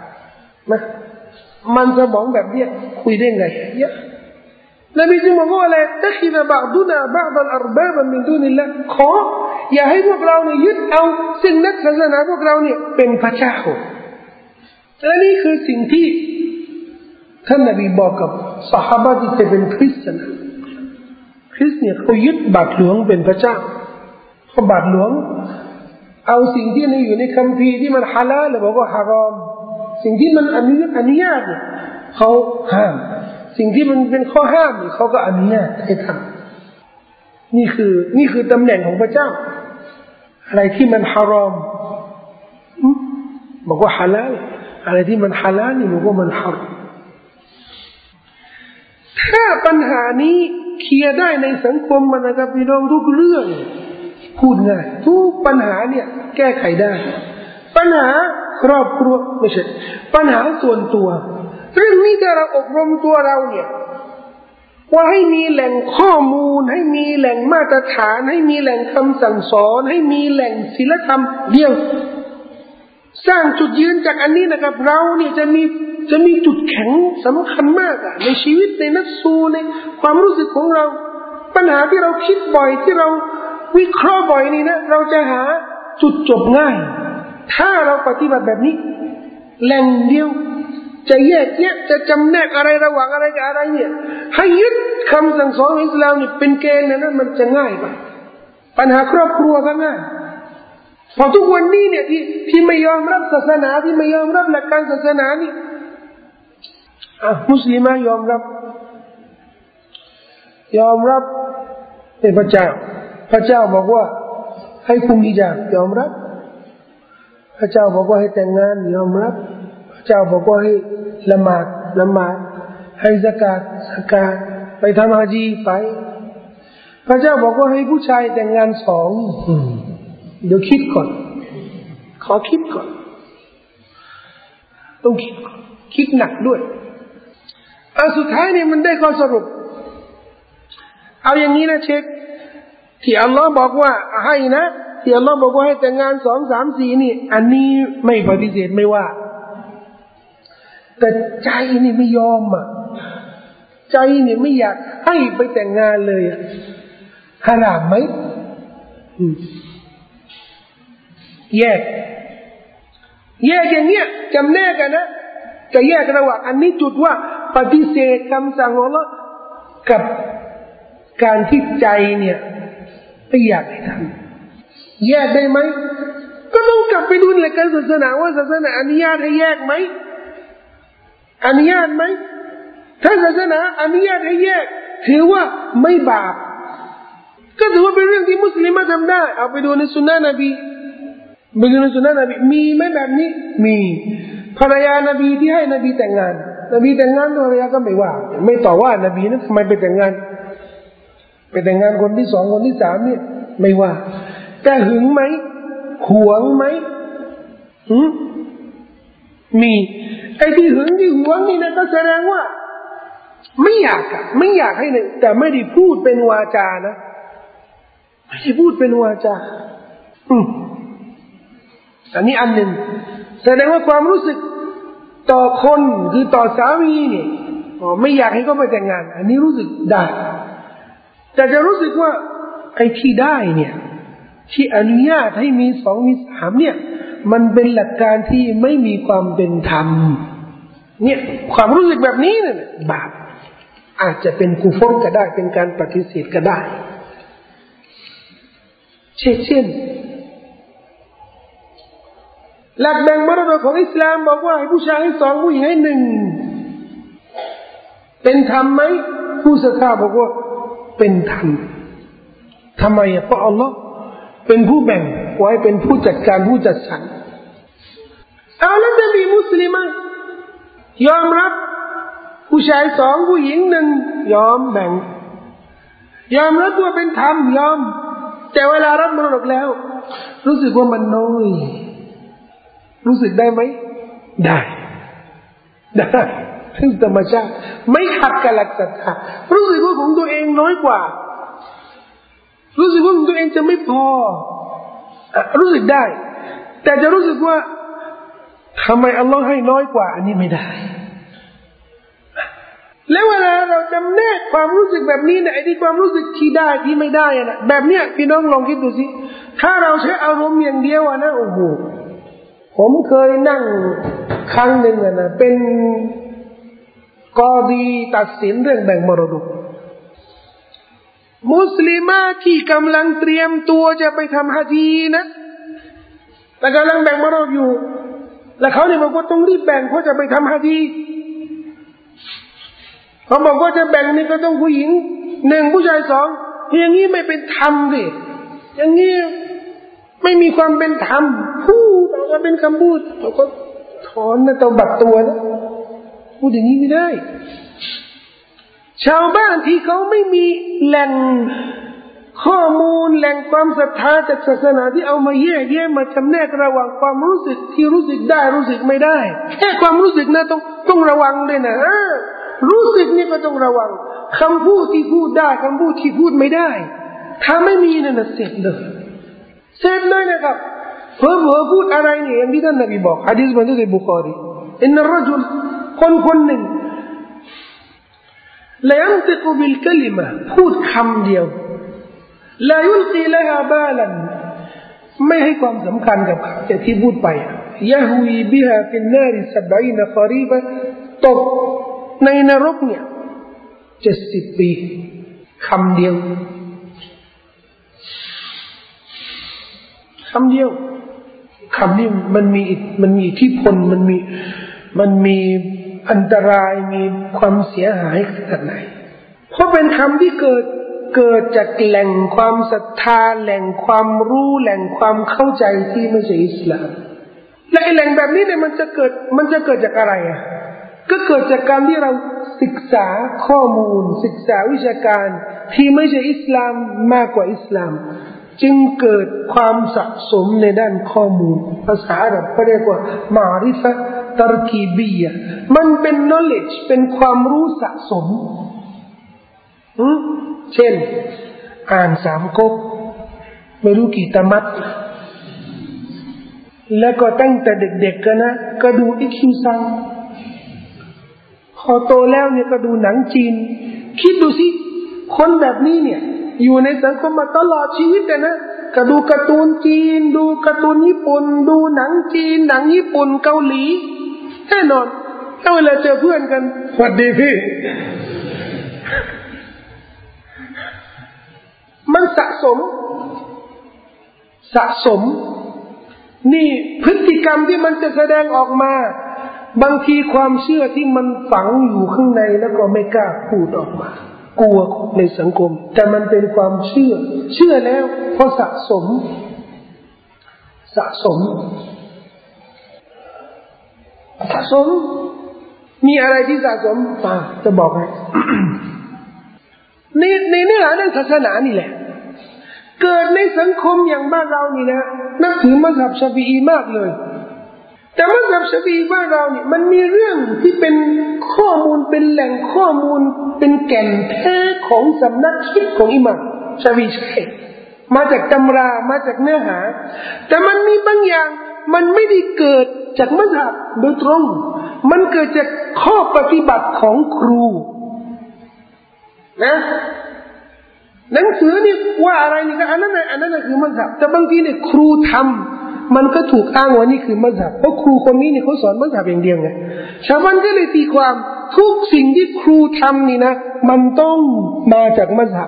มันสมองแบบนี้คุยได้ไงเยอะนบีจึงบอกว่าอะไรตะคิดบาดุนาบาดัลอัรบาบมินดูนิลละขออย่าให้พวกเราเนี่ยยึดเอาซึ่งนักศาสนาพวกเราเนี่ยเป็นพระเจ้าและนี่คือสิ่งที่ท่านนบีบอกกับซอฮาบะห์ที่เป็นคริสเตียนเนี่ยเขายึดบาปหลวงเป็นพระเจ้าเขาบาปหลวงเอาสิ่งที่อยู่ในคัมภีร์ที่มันฮาลาลหรือบอกว่าฮารอมสิ่งที่มันอนุญาตเนี่ยเขาห้ามสิ่งที่มันเป็นข้อห้ามเนี่ยเขาก็อนุญาตให้ทำนี่คือตำแหน่งของพระเจ้าอะไรที่มันฮารอมบอกว่าฮาลาลอะไรที่มันฮาลาลนี่บอกว่ามันฮารอมถ้าปัญหานี้เคลียร์ได้ในสังคมมันนะครับพี่น้องทุกเรื่องพูดง่ายทุกปัญหาเนี่ยแก้ไขได้ปัญหาครอบครัวไม่ใช่ปัญหาส่วนตัวเรื่องนี้ถ้าเราอบรมตัวเราเนี่ยว่าให้มีแหล่งข้อมูลให้มีแหล่งมาตรฐานให้มีแหล่งคำสั่งสอนให้มีแหล่งศีลธรรมเดียวสร้างจุดยืนจากอันนี้นะครับเราเนี่ยจะมีจุดแข็งสำคัญมากในชีวิตในนักสู้ในความรู้สึกของเราปัญหาที่เราคิดบ่อยที่เราวิเคราะห์บ่อยนี่นะเราจะหาจุดจบง่ายถ้าเราปฏิบัติแบบนี้แหล่งเดียวจะแยกแยะจะจำแนกอะไรระหว่างอะไรกับอะไรเนี่ยให้ยึดคำสั่งสอนของอิสลามนี่เป็นเกณฑ์นั้นมันจะง่ายไปปัญหาครอบครัวก็ง่ายพอทุกวันนี้เนี่ยที่ไม่ยอมรับศาสนาที่ไม่ยอมรับหลักการศาสนานี่มุสลิมยอมรับเป็นพระเจ้าบอกว่าให้คุมฮิญาบยอมรับพระเจ้าบอกว่าให้แต่งงานยอมรับพระเจ้าบอกว่าให้ละหมาดให้ซะกาตไปทำฮะญีไปพระเจ้าบอกว่าให้ผู้ชายแต่งงาน2เดี๋ยวคิดก่อนขอคิดก่อนต้องคิดหนักด้วยสุดท้ายเนี่ยมันได้ข้อสรุปเอาอย่างนี้นะเช็คที่อัลลอฮ์บอกว่าให้นะที่อัลลอฮ์บอกว่าให้แต่งงาน2 3 4นี่อันนี้ไม่ปฏิเสธไม่ว่าแต่ใจนี่ไม่ยอมใจนี่ไม่อยากให้ไปแต่งงานเลยฮารามไหมแยกอย่างเงี้ยจำแนกกันนะจะแยกระหว่างอันนี้จุดว่าปฏิเสธคำสั่งของอัลเลาะห์กับการที่ใจเนี่ยไม่อยากให้ทำแยกได้ไหมก็ต้องกลับไปดูหลักการศาสนาว่าศาสนาอนุญาตให้แยกไหมอนุญาตไหมถ้าศาสนาอนุญาตให้แยกถือว่าไม่บาปก็ถือว่าเป็นเรื่องที่มุสลิมทำได้เอาไปดูในสุนนะนบีไปดูในสุนนะนบีมีไหมแบบนี้มีภรรยานบีที่ให้นบีแต่งงานนบีแต่งงานภรรยาก็ไม่ว่าไม่ต่อว่านบีนั้นทำไมไปแต่งงานคนที่สองคนที่สามเนี่ยไม่ว่าแต่หึงไหมหวงไหมมีไอ้ที่หึงที่หวงนี่นะก็แสดงว่าไม่อยากให้เลยแต่ไม่ได้พูดเป็นวาจานะไม่ได้พูดเป็นวาจาอันนี้อันหนึ่งแสดงว่าความรู้สึกต่อคนคือต่อสามีเนี่ยไม่อยากให้เขาไปแต่งงานอันนี้รู้สึกได้แต่จะรู้สึกว่าไอ้ที่ได้เนี่ยที่อนุญาตให้มีสองมีสามเนี่ยมันเป็นหลักการที่ไม่มีความเป็นธรรมเนี่ยความรู้สึกแบบนี้เนี่ยบาปอาจจะเป็นกุฟรก็ได้เป็นการปฏิเสธก็ได้เช่นหลักแบ่งมรดกของอิสลามบอกว่าให้ผู้ชายให้สองผู้หญิงให้หนึ่งเป็นธรรมไหมผู้ศรัทธาบอกว่าเป็นธรรมทำไมเพราะอัลลอฮ์เป็นผู้แบ่งไว้เป็นผู้จัดการผู้จัดสรรเอาแล้วจะมีมุสลิมยอมรับผู้ชายสองผู้หญิงหนึ่งยอมแบ่งยอมรับว่าเป็นธรรมยอมแต่เวลารับมรดกแล้วรู้สึกว่ามันน้อยรู้สึกได้ไหมได้ซึ่งธรรมชาติไม่ขัดกับหลักศรัทธารู้สึกว่าของตัวเองน้อยกว่ารู้สึกว่าของตัวเองจะไม่พอรู้สึกได้แต่จะรู้สึกว่าทำไมอัลลอฮ์ให้น้อยกว่าอันนี้ไม่ได้แล้วเวลาเราจำแนกความรู้สึกแบบนี้เนี่ยไอ้ที่ความรู้สึกที่ได้ที่ไม่ได้นะแบบเนี้ยพี่น้องลองคิดดูสิถ้าเราใช้อารมณ์อย่างเดียวนะโอ้โหผมเคยนั่งครั้งหนึ่งนะเป็นกอดีตัดสินเรื่องแบ่งมรดกมุสลิมที่กำลังเตรียมตัวจะไปทำฮะญีนะแต่กำลังแบ่งมรดกอยู่แล้วเขาเนี่ยบอกว่าต้องรีบแบ่งเพราะจะไปทำฮะญีเขาบอกว่าจะแบ่งนี่ก็ต้องผู้หญิงหนึ่งผู้ชายสองอย่างนี้ไม่เป็นธรรมดิอย่างนี้ไม่มีความเป็นธรรมพูดออกมาเป็นคำพูดเขาก็ถอนนะตัวบัดตัวนะพูดอย่างนี้ไม่ได้ชาวบ้านที่เขาไม่มีแหล่งข้อมูลแหล่งความศรัทธาจากศาสนาที่เอามาแยกแยะมาจำแนกระหว่างความรู้สึกที่รู้สึกได้รู้สึกไม่ได้แค่ความรู้สึกนะต้องระวังด้วยนะรู้สึกนี่ก็ต้องระวังคำพูดที่พูดได้คำพูดที่พูดไม่ได้ถ้าไม่มีนั่นเสร็จเลยนะครับเผลอพูดอะไรเนี่ยอย่างที่ท่านนบีบอกหะดีษบันทึกในบุคอรีอินนัรรจุลคนหนึ่งละยันติกุบิลกะลิมะพูดคำเดียวลายุลกีละฮาบาลันไม่ให้ความสำคัญกับคำที่พูดไปยะฮวีบิฮาฟินนาริ70คอรีบะตกในนรกเนี่ย70 ปีคำเดียวคำนี้มันมีอิทธิพลมันมีอันตรายมีความเสียหายขนาดไหนเพราะเป็นคำที่เกิดจากแหล่งความศรัทธาแหล่งความรู้แหล่งความเข้าใจที่ไม่ใช่อิสลามและไอ้แหล่งแบบนี้เนี่ยมันจะเกิดจากอะไรก็เกิดจากการที่เราศึกษาข้อมูลศึกษาวิชาการที่ไม่ใช่อิสลามมากกว่าอิสลามจึงเกิดความสะสมในด้านข้อมูลภาษาอาหรับเขาเรียกว่ามาริฟะตรกีบียะมันเป็น knowledge เป็นความรู้สะสมเช่นอ่านสามก๊กไม่รู้กี่ตะมัดแล้วก็ตั้งแต่เด็กๆกันนะก็ดูอิคิวซังพอโตแล้วเนี่ยก็ดูหนังจีนคิดดูสิคนแบบนี้เนี่ยอยู่ในสังคมมาตลอดชีวิตนะก็ดูการ์ตูนจีนดูการ์ตูนญี่ปุ่นดูหนังจีนหนังญี่ปุ่นเกาหลีแน่นอนถ้าเวลาเจอเพื่อนกันสวัสดีพี่มันสะสมนี่พฤติกรรมที่มันจะแสดงออกมาบางทีความเชื่อที่มันฝังอยู่ข้างในแล้วก็ไม่กล้าพูดออกมากลัวในสังคมแต่มันเป็นความเชื่อแล้วพอสะสมมีอะไรที่สะสมจะบอกให้ ในเนื้อหาด้านศาสนานี่แหละเกิดในสังคมอย่างบ้านเรานี่นะนับถือมัซฮับชาฟิอีมากเลยแต่มัซฮับชาฟิอีบ้านเราเนี่ยมันมีเรื่องที่เป็นข้อมูลเป็นแหล่งข้อมูลเป็นแก่นแท้ของสำนักคิดของอิหม่ามชาฟิอีมาจากตำรามาจากเนื้อหาแต่มันมีบางอย่างมันไม่ได้เกิดจากมัซฮับโดยตรงมันเกิดจากข้อปฏิบัติของครูนะหนังสือนี่ว่าอะไรนี่ก็อันนั้นคือมัซฮับแต่บางทีเนี่ยครูทำมันก็ถูกอ้างว่านี่คือมัซฮับเพราะครูคนนี้เนี่ยเขาสอนมัซฮับอย่างเดียวไงชาวบ้านก็เลยตีความทุกสิ่งที่ครูทำนี่นะมันต้องมาจากมัซฮับ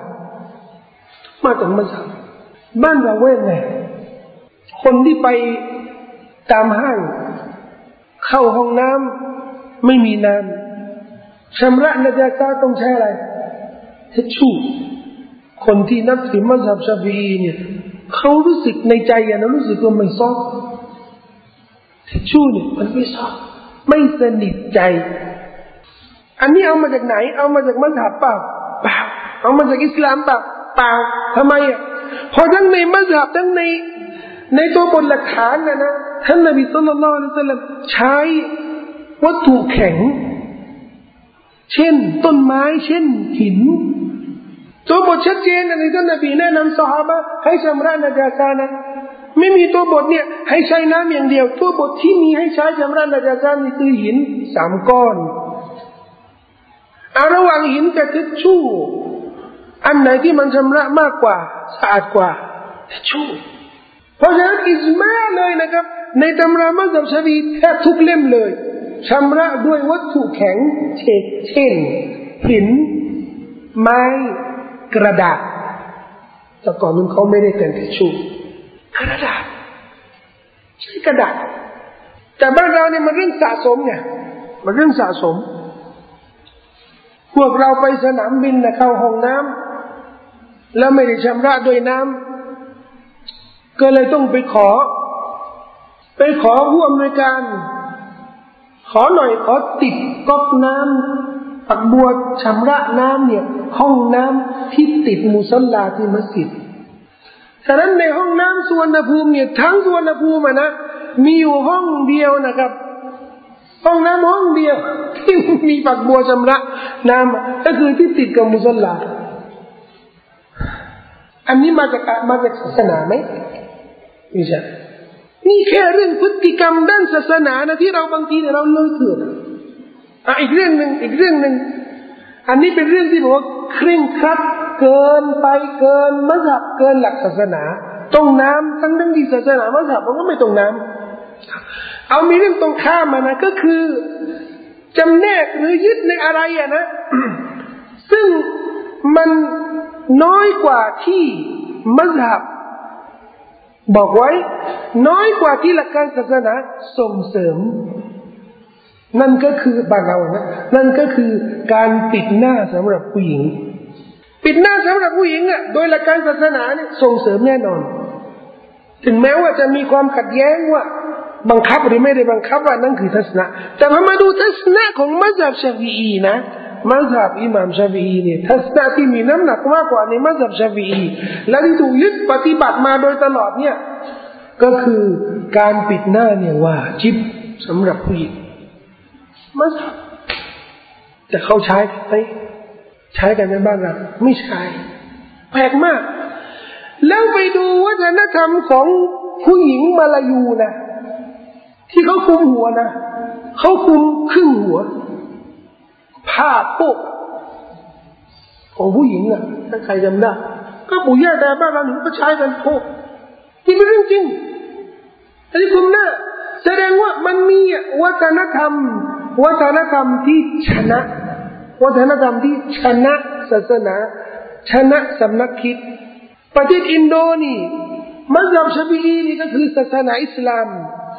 บ้านเราเว้นไงคนที่ไปตามห้างเข้าห้องน้ำไม่มีน้ำชำระนาจาซาต้องใช้อะไรทิชชู่คนที่นับถือมัซฮับชาฟิอีเนี่ยเขารู้สึกในใจนะรู้สึกว่าไม่ซอฟทิชชู่เนี่ยมันไม่ซอฟไม่สนิทใจอันนี้เอามาจากไหนเอามาจากมัซฮับเปล่าเอามาจากอิสลามเปล่าทำไมเพราะทั้งในมัซฮับทั้งในตัวบทหลักฐานนะท่านนบีศ็อลลัลลอฮุอะลัยฮิวะซัลลัมใช้วัตถุแข็งเช่นต้นไม้เช่นหินตัวบทชัดเจนในท่านนบีแนะนำซอฮาบะห์ให้ชำระนาจาซานะไม่มีตัวบทเนี่ยให้ใช้น้ำอย่างเดียวตัวบทที่มีให้ใช้ชำระนาจาซานี่คือหิน3 ก้อนระหว่างหินกับทิชชู่อันไหนที่มันชำระมากกว่าสะอาดกว่าทิชชู่เพราะฉะนั้นอิจมาเลยนะครับในตำรามัซฮับชาฟิอีแทบทุกเล่มเลยชำระด้วยวัตถุแข็งเช่นหินไม้กระดาษแต่ก่อนนั้นเขาไม่ได้แต่งทิชชู่กระดาษใช้กระดาษแต่บ้านเราเนี่ยมันเรื่องสะสมไงมันเรื่องสะสมพวกเราไปสนามบินนะเข้าห้องน้ำแล้วไม่ได้ชำระด้วยน้ำก็เลยต้องไปขอผู้อำนวยการขอหน่อยขอติดก๊อกน้ำปักบัวชำระน้ำเนี่ยห้องน้ำที่ติดมุศอลลาที่มัสยิดฉะนั้นในห้องน้ำสุวรรณภูมิเนี่ยทั้งสุวรรณภูมินะมีอยู่ห้องเดียวนะครับห้องน้ำห้องเดียวที่มีปักบัวชำระน้ำก็คือที่ติดกับมุศอลลาอันนี้มาจากศาสนาไหมไม่ใช่นี่แค่เรื่องพฤติกรรมด้านศาสนานะที่เราบางทีเนี่ยเราเลยเถื่อนอีกเรื่องหนึ่งอันนี้เป็นเรื่องที่บอกว่าเคร่งครัดเกินไปเกินมัซฮับเกินหลักศาสนาต้องน้ำทั้งที่ศาสนามัซฮับมันก็ไม่ต้องน้ำเอามีเรื่องตรงข้ามมานะก็คือจำแนกหรือยึดในอะไรนะ ซึ่งมันน้อยกว่าที่มัซฮับบอกไว้น้อยกว่าที่หลักการศาสนาส่งเสริมนั่นก็คือบ้านเรานะนั่นก็คือการปิดหน้าสำหรับผู้หญิงปิดหน้าสำหรับผู้หญิงโดยหลักการศาสนาเนี่ยส่งเสริมแน่นอนถึงแม้ว่าจะมีความขัดแย้งว่าบังคับหรือไม่ได้บังคับว่านั่นคือทัศนะแต่พอมาดูทัศนะของมัซฮับชาฟิอีนะมัซฮับอิหม่ามชาฟิอีเนี่ยทัศนะที่มีน้ำหนักมากกว่าในมัซฮับชาฟิอีและที่ถูกยึดปฏิบัติมาโดยตลอดเนี่ยก็คือการปิดหน้าเนี่ยว่าจิบสำหรับผู้หญิงมัซฮับแต่เขาใช้กันไหมใช้กันในบ้านเราไม่ใช่แปลกมากแล้วไปดูวัฒนธรรมของผู้หญิงมาลายูนะที่เขาคุมหัวนะเขาคุมครึ่งหัวผ้าโพกของผู้หญิงถ้าใครจำได้ก็ปู่ย่าตาบ้านเราหนึ่งก็ใช้กันโพกที่เป็นเรื่องจริงอันนี้คุมหน้าแสดงว่ามันมีวัฒนธรรมที่ชนะวัฒนธรรมที่ชนะศาสนาชนะสำนักคิดประเทศอินโดนี่มัซฮับชาฟิอีนี่ก็คือศาสนาอิสลาม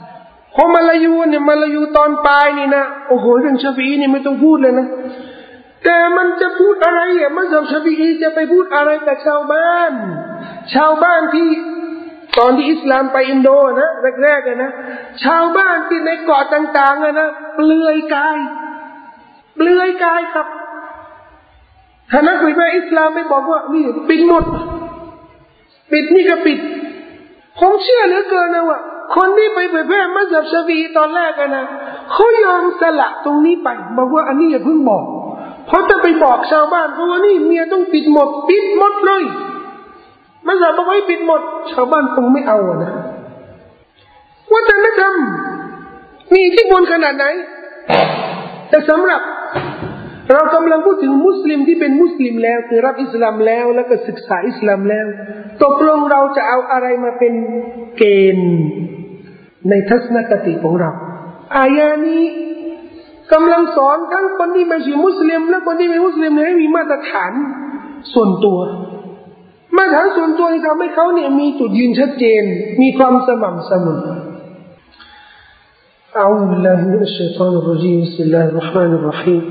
พอมาลายูตอนปลายนี่นะโอ้โหเรื่องชาฟีอีนี่ไม่ต้องพูดเลยนะแต่มันจะพูดอะไรมัซฮับชาฟีอีจะไปพูดอะไรกับชาวบ้านที่ตอนที่อิสลามไปอินโดนะแรกๆนะชาวบ้านที่ในเกาะต่างๆนะเปลือยกายครับถ้านักวิชาอิสลามไม่บอกว่านี่ปิดหมดปิดนี่ก็ปิดผมเชื่อเหลือเกินนะว่าคนที่ไปเผยแพร่มัซฮับชาฟีอีตอนแรกนะเขายอมสละตรงนี้ไปบอกว่าอันนี้อย่าเพิ่งบอกเพราะถ้าไปบอกชาวบ้านเพราะว่านี่เมียต้องปิดหมดเลยมัซฮับบอกให้ปิดหมดชาวบ้านคงไม่เอานะวัฒนธรรมมีอิทธิพลขนาดไหนแต่สำหรับเรากำลังพูดถึงมุสลิมที่เป็นมุสลิมแล้วคือรับอิสลามแล้วก็ศึกษาอิสลามแล้วตกลงเราจะเอาอะไรมาเป็นเกณฑ์ในทัศนคติของเราอายะนี้กำลังสอนทั้งคนที่ไม่ใช่มุสลิมและคนที่เป็นมุสลิมให้มีมาตรฐานส่วนตัวมาตรฐานส่วนตัวที่ทำให้เขาเนี่ยมีจุดยืนชัดเจนมีความสม่ำเสมอأعوذ بالله من الشيطان الرجيم بسم الله الرحمن الرحيم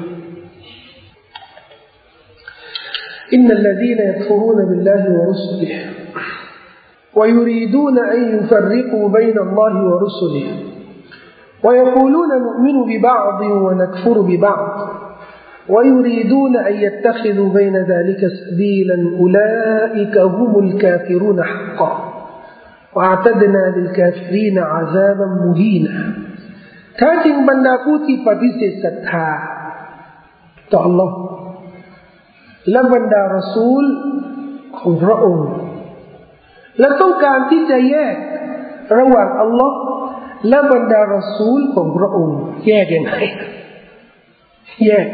إن الذين يكفرون بالله ورسله ويريدون أن يفرقوا بين الله ورسله ويقولون نؤمن ببعض ونكفر ببعض ويريدون أن يتخذوا بين ذلك سبيلا أولئك هم الكافرون حقا وأعتدنا للكافرين عذابا مهينا ถ้าจริงบรรดาผู้ที่ปฏิเสธศรัทธาต่อ Allah และบรรดารอซูลของพระองค์และต้องการที่จะแยกระหว่าง Allah และบรรดารอซูลของพระองค์แยกยังไงแยก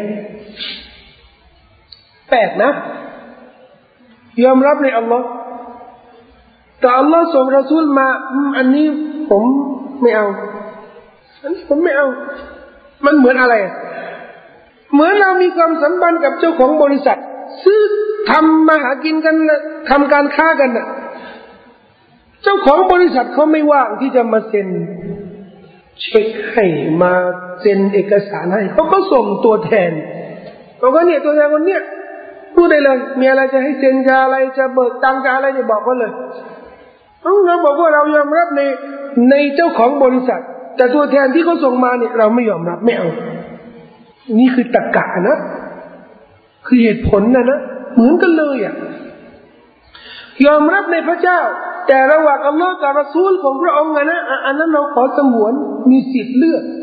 แปลกนะยอมรับใน Allah แต่ Allah ส่งรอซูลมาอันนี้ผมไม่เอาอันนี้ผมไม่เอามันเหมือนอะไรเหมือนเรามีความสัมพันธ์กับเจ้าของบริษัทซื้อทำมาหากินกันทำการค้ากันน่ะเจ้าของบริษัทเขาไม่ว่างที่จะมาเซ็นเช็คให้มาเซ็นเอกสารให้เขาก็ส่งตัวแทนเขาก็เนี่ยตัวแทนคนเนี้ยพูดได้เลยมีอะไรจะให้เซ็นจะอะไรจะเบิกตังค์จะอะไรจะบอกเขาเลยเราบอกว่าเรายอมรับในเจ้าของบริษัทแต่ตัวแทนที่เขาส่งมาเนี่ยเราไม่ยอมรับไม่เอานี่คือตรรกะนะคือเหตุผลนะเหมือนกันเลยยอมรับในพระเจ้าแต่ระหว่างอัลลอฮ์กับรอซูลของพระองค์นะอันนั้นเราขอสงวนมีสิทธิ์เลือก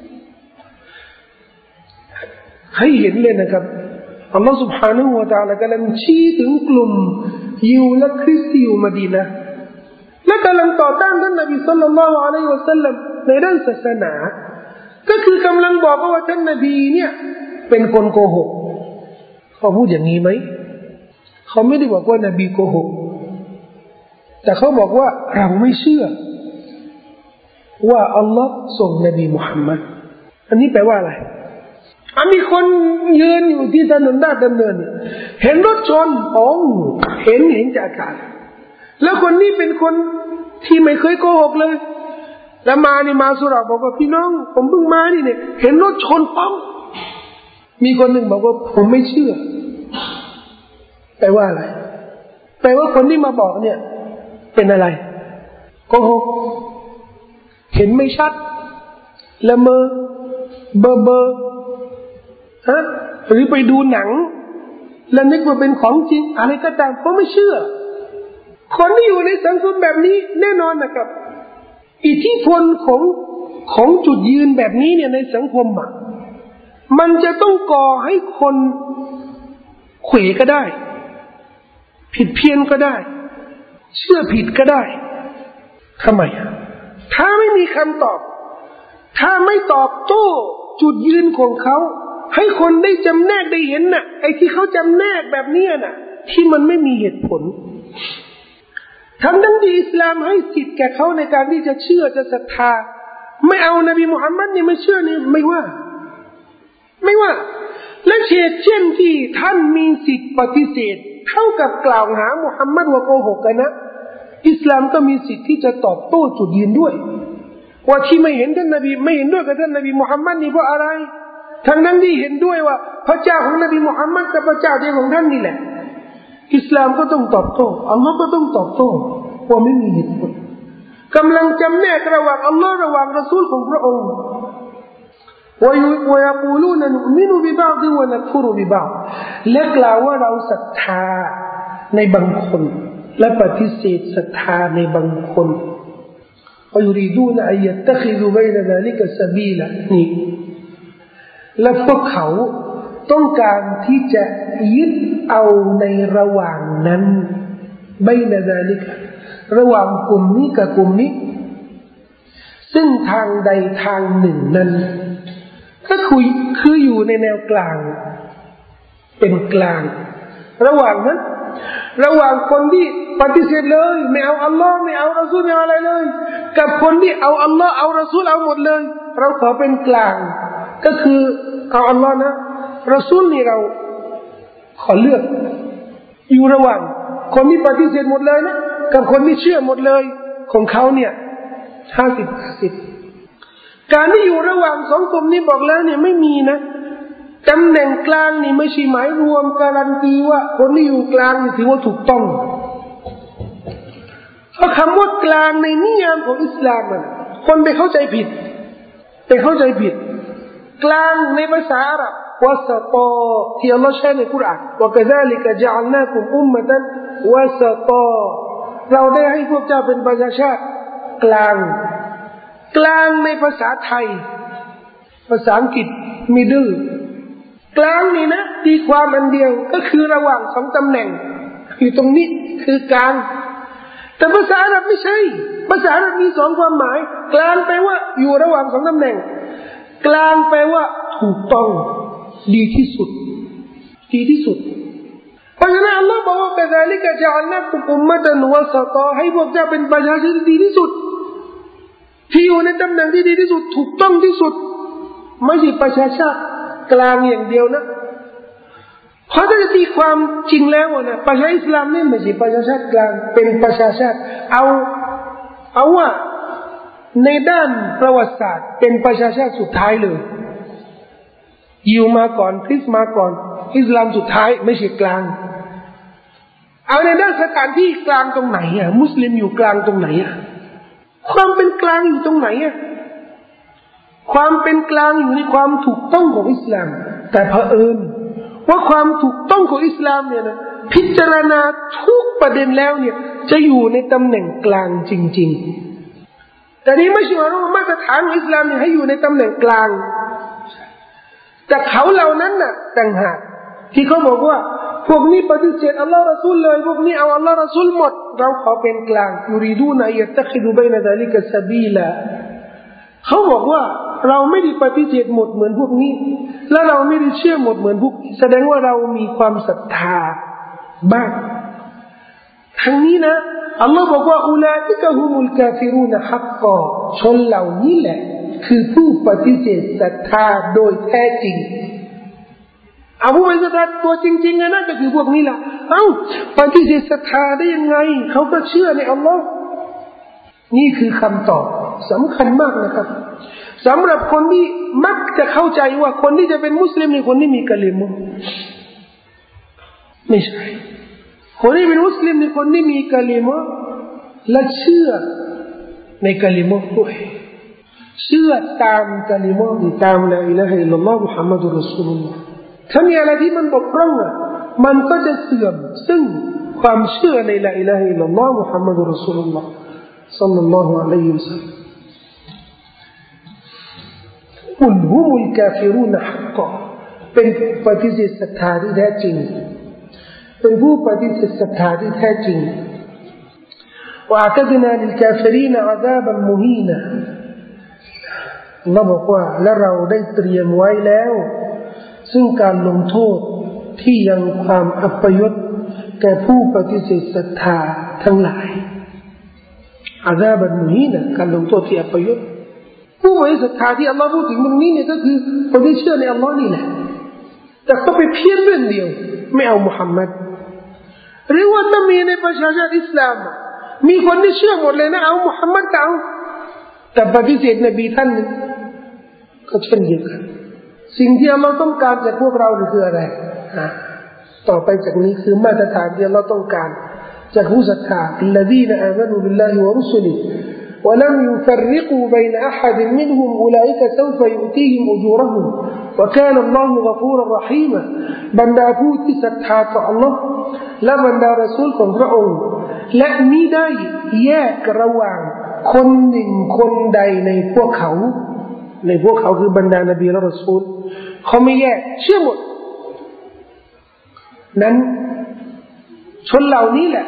ให้เห็นเลยนะครับอัลลอฮ์ سبحانه และ تعالى กำลังชี้ถึงกลุ่มยิวและคริสต์อยู่มะดีนะห์และกำลังต่อต้านท่านนบีศ็อลลัลลอฮุอะลัยฮิวะซัลลัมในด้านศาสนาก็คือกำลังบอกว่าท่านนบีเนี่ยเป็นคนโกหกเขาพูดอย่างนี้ไหมเขาไม่ได้บอกว่านบีโกหกแต่เขาบอกว่าเราไม่เชื่อว่าอัลลอฮ์ส่งนบีมุฮัมมัดอันนี้แปลว่าอะไรมีคนยืนอยู่ที่ถนนด้านดำเนินเห็นรถชนเห็นจากอากาศแล้วคนนี้เป็นคนที่ไม่เคยโกหกเลยแล้วมาสุราบอกว่าพี่น้องผมเพิ่งมานี่เนี่ยเห็นรถชนมีคนหนึ่งบอกว่าผมไม่เชื่อแปลว่าอะไรแปลว่าคนที่มาบอกเนี่ยเป็นอะไรโกหกเห็นไม่ชัดละเมอเบอหรือไปดูหนังแล้วนึกว่าเป็นของจริงอะไรก็ตามเขาไม่เชื่อคนที่อยู่ในสังคมแบบนี้แน่นอนนะครับอิทธิพลของจุดยืนแบบนี้เนี่ยในสังคมมันจะต้องก่อให้คนเขวก็ได้ผิดเพี้ยนก็ได้เชื่อผิดก็ได้ทำไมถ้าไม่มีคำตอบถ้าไม่ตอบโต้จุดยืนของเขาให้คนได้จำแนกได้เห็นน่ะไอ้ที่เขาจำแนกแบบนี้น่ะที่มันไม่มีเหตุผลทั้งที่อิสลามให้สิทธิ์แก่เขาในการที่จะเชื่อจะศรัทธาไม่เอานบีมุฮัมมัดนี่ไม่เชื่อนี่ไม่ว่าและเช่นที่ท่านมีสิทธิ์ปฏิเสธเท่ากับกล่าวหามุฮัมมัดว่าโกหกกันนะอิสลามก็มีสิทธิ์ที่จะตอบโต้จุดยืนด้วยว่าที่ไม่เห็นท่านนบีไม่เห็นด้วยกับท่านนบีมุฮัมมัดนี่เพราะอะไรทั้งนั้นที่เห็นด้วยว่าพระเจ้าของนบีมุฮัมมัดกับพระเจ้าเดียวของท่านนี่แหละอิสลามก็ต้องตอบโต้อัลลอฮ์ก็ต้องตอบโต้ว่าไม่มีเหตุผลกำลังจำแนกระหว่างอัลลอฮ์ระหว่างรอซูลของพระองค์ويقولون نؤمن ببعض ونكفر ببعض และกล่าวว่าเราศรัทธาในบางคนและปฏิเสธศรัทธาในบางคน ويريدون أن يتخذوا بين ذلك سبيلا นี่และพวกเขาต้องการที่จะยึดเอาในระหว่างนั้นبين ذلك ระหว่างกลุ่มนี้กับกลุ่มนี้ซึ่งทางใดทางหนึ่งนั้นก็คืออยู่ในแนวกลางเป็นกลางระหว่างนั้นระหว่างคนที่ปฏิเสธเลยไม่เอาอัลลอฮ์ไม่เอารอซูลไม่เอาอะไรเลยกับคนที่เอาอัลลอฮ์เอารอซูลเอาหมดเลยเราขอเป็นกลางก็คือเอาอัลลอฮ์นะรอซูลนี่เราขอเลือกอยู่ระหว่างคนที่ปฏิเสธหมดเลยนะกับคนที่เชื่อหมดเลยของเขาเนี่ย50-50การที่อยู่ระหว่างสองกลุ่มนี้บอกแล้วเนี่ยไม่มีนะตำแหน่งกลางนี่ไม่ใช่หมายรวมการันตีว่าคนที่อยู่กลางนี่ถือว่าถูกต้องเพราะคำว่ากลางในนิยามของอิสลามมันคนไปเข้าใจผิดกลางในภาษาอาหรับวะสตอที่อัลลอฮ์ใช้ในกุรอานว่า كذلك جعلناكم أمة وسطا เราได้ให้พวกเจ้าเป็นประชาชาติกลางในภาษาไทยภาษาอังกฤษmiddleกลางนี่นะตีความอันเดียวก็คือระหว่างสองตำแหน่งอยู่ตรงนี้คือกลางแต่ภาษาอาหรับไม่ใช่ภาษาอาหรับมีสองความหมายกลางแปลว่าอยู่ระหว่างสองตำแหน่งกลางแปลว่าถูกต้องดีที่สุดเพราะฉะนั้นอัลลอฮ์บอกว่าكذلك جعلناكم أمة وسطاให้พวกเจ้าเป็นประชาชนที่ดีที่สุดที่อยู่ในตำแหน่งที่ดีที่สุดถูกต้องที่สุดไม่ใช่ประชาชาติกลางอย่างเดียวนะเพราะถ้าจะตีความจริงแล้วนะประชาอิสลามนี่ไม่ใช่ประชาชาติกลางเป็นประชาชาติเอาว่าในด้านประวัติศาสตร์เป็นประชาชาติสุดท้ายเลยยิวมาก่อนคริสต์มาก่อนอิสลามสุดท้ายไม่ใช่กลางเอาในด้านสถานที่กลางตรงไหนอ่ะมุสลิมอยู่กลางตรงไหนอ่ะความเป็นกลางอยู่ตรงไหนอ่ะความเป็นกลางอยู่ในความถูกต้องของอิสลามแต่เผอิญว่าความถูกต้องของอิสลามเนี่ยนะพิจารณาทุกประเด็นแล้วเนี่ยจะอยู่ในตำแหน่งกลางจริงๆแต่นี้ไม่ใช่ว่ามาตรฐานของอิสลามเนี่ยให้อยู่ในตำแหน่งกลางแต่เขาเหล่านั้นน่ะต่างหากที่เขาบอกว่าพวกนี้ปฏิเสธอัลลอฮ์รอซูลเลยพวกนี้เอาอัลลอฮ์รอซูลหมดเราขอเป็นกลางยูริดูนะยัตตะคิดูบัยนะซาลิกะซะบีลาเขาบอกว่าเราไม่ได้ปฏิเสธหมดเหมือนพวกนี้และเราไม่ได้เชื่อหมดเหมือนพวกแสดงว่าเรามีความศรัทธาบ้างทั้งนี้นะอัลลอฮ์บอกว่าอุลาอิกะฮุมุลกาฟิรูนฮักกอชนเหล่านี้แหละคือผู้ปฏิเสธศรัทธาโดยแท้จริงเอาผู้ปฏิเสธตัวจริงๆนะก็คือพวกนี้แหละปฏิเสธศรัทธาได้ยังไงเขาก็เชื่อในอัลลอฮ์นี่คือคำตอบสำคัญมากนะครับสำหรับคนที่มักจะเข้าใจว่าคนที่จะเป็นมุสลิมนี่คนที่มีกะลิมะไม่ใช่คนที่เป็นมุสลิมนี่คนที่มีกะลิมะและเชื่อในกะลิมะด้วยเชื่อตามกะลิมะตามลาอิลาฮะอิลลัลลอฮ์มุฮัมมัดุรรอซูลุลลอฮ์ถ้ามีอะไรที่มันบกพร่องมันก็จะเสื่อมซึ่งความเชื่อในลาอิลาฮะอิลลัลลอฮ์มุฮัมมัดุรรอซูลุลลอฮ์ศ็อลลัลลอฮุอะลัยฮิวะซัลลัมกุลฮุมุลกาฟิรูนฮักกอเป็นปฏิเสธศรัทธาที่แท้จริงเป็นผู้ปฏิเสธศรัทธาที่แท้จริงوأعتدنا للكافرين عذابا مهينا เราบอกว่าและเราได้เตรียมไว้แล้วซึ่งการลงโทษที่ยังความอัปยศแก่ผู้ปฏิเสธศรัทธาทั้งหลายอาซาบันมุฮีนะการลงโทษที่อัปยศผู้ปฏิเสธศรัทธาที่อัลลอฮ์พูดถึงตรงนี้เนี่ยก็คือคนที่เชื่อในอัลลอฮ์นี่แหละแต่เขาไปเพี้ยนเรื่องเดียวไม่เอามุฮัมมัดหรือว่าถ้ามีในประชาชาติอิสลามมีคนที่เชื่อหมดเลยนะเอามุฮัมมัดเอาแต่ปฏิเสธนบีท่านนึงก็เช่นเดียวกันสิ่งที่เราต้องการจากพวกเราคืออะไรต่อไปจากนี้คือมาตรฐานที่เราต้องการจากผู้ศรัทธา الذين آمنوا بالله ورسله ولم يفرقوا بين أحد منهم أولئك سوف يؤتيهم أجورهم وكان الله غفورا رحيما บรรดาผู้ที่ศรัทธาต่อ Allah และบรรดารอซูลของพระองค์และมิได้แยกระหว่างคนหนึ่งคนใดในพวกเขาคือบรรดานบีและรอซูลเขาไม่แยกเชื่อหมดนั้นชนเหล่านี้แหละ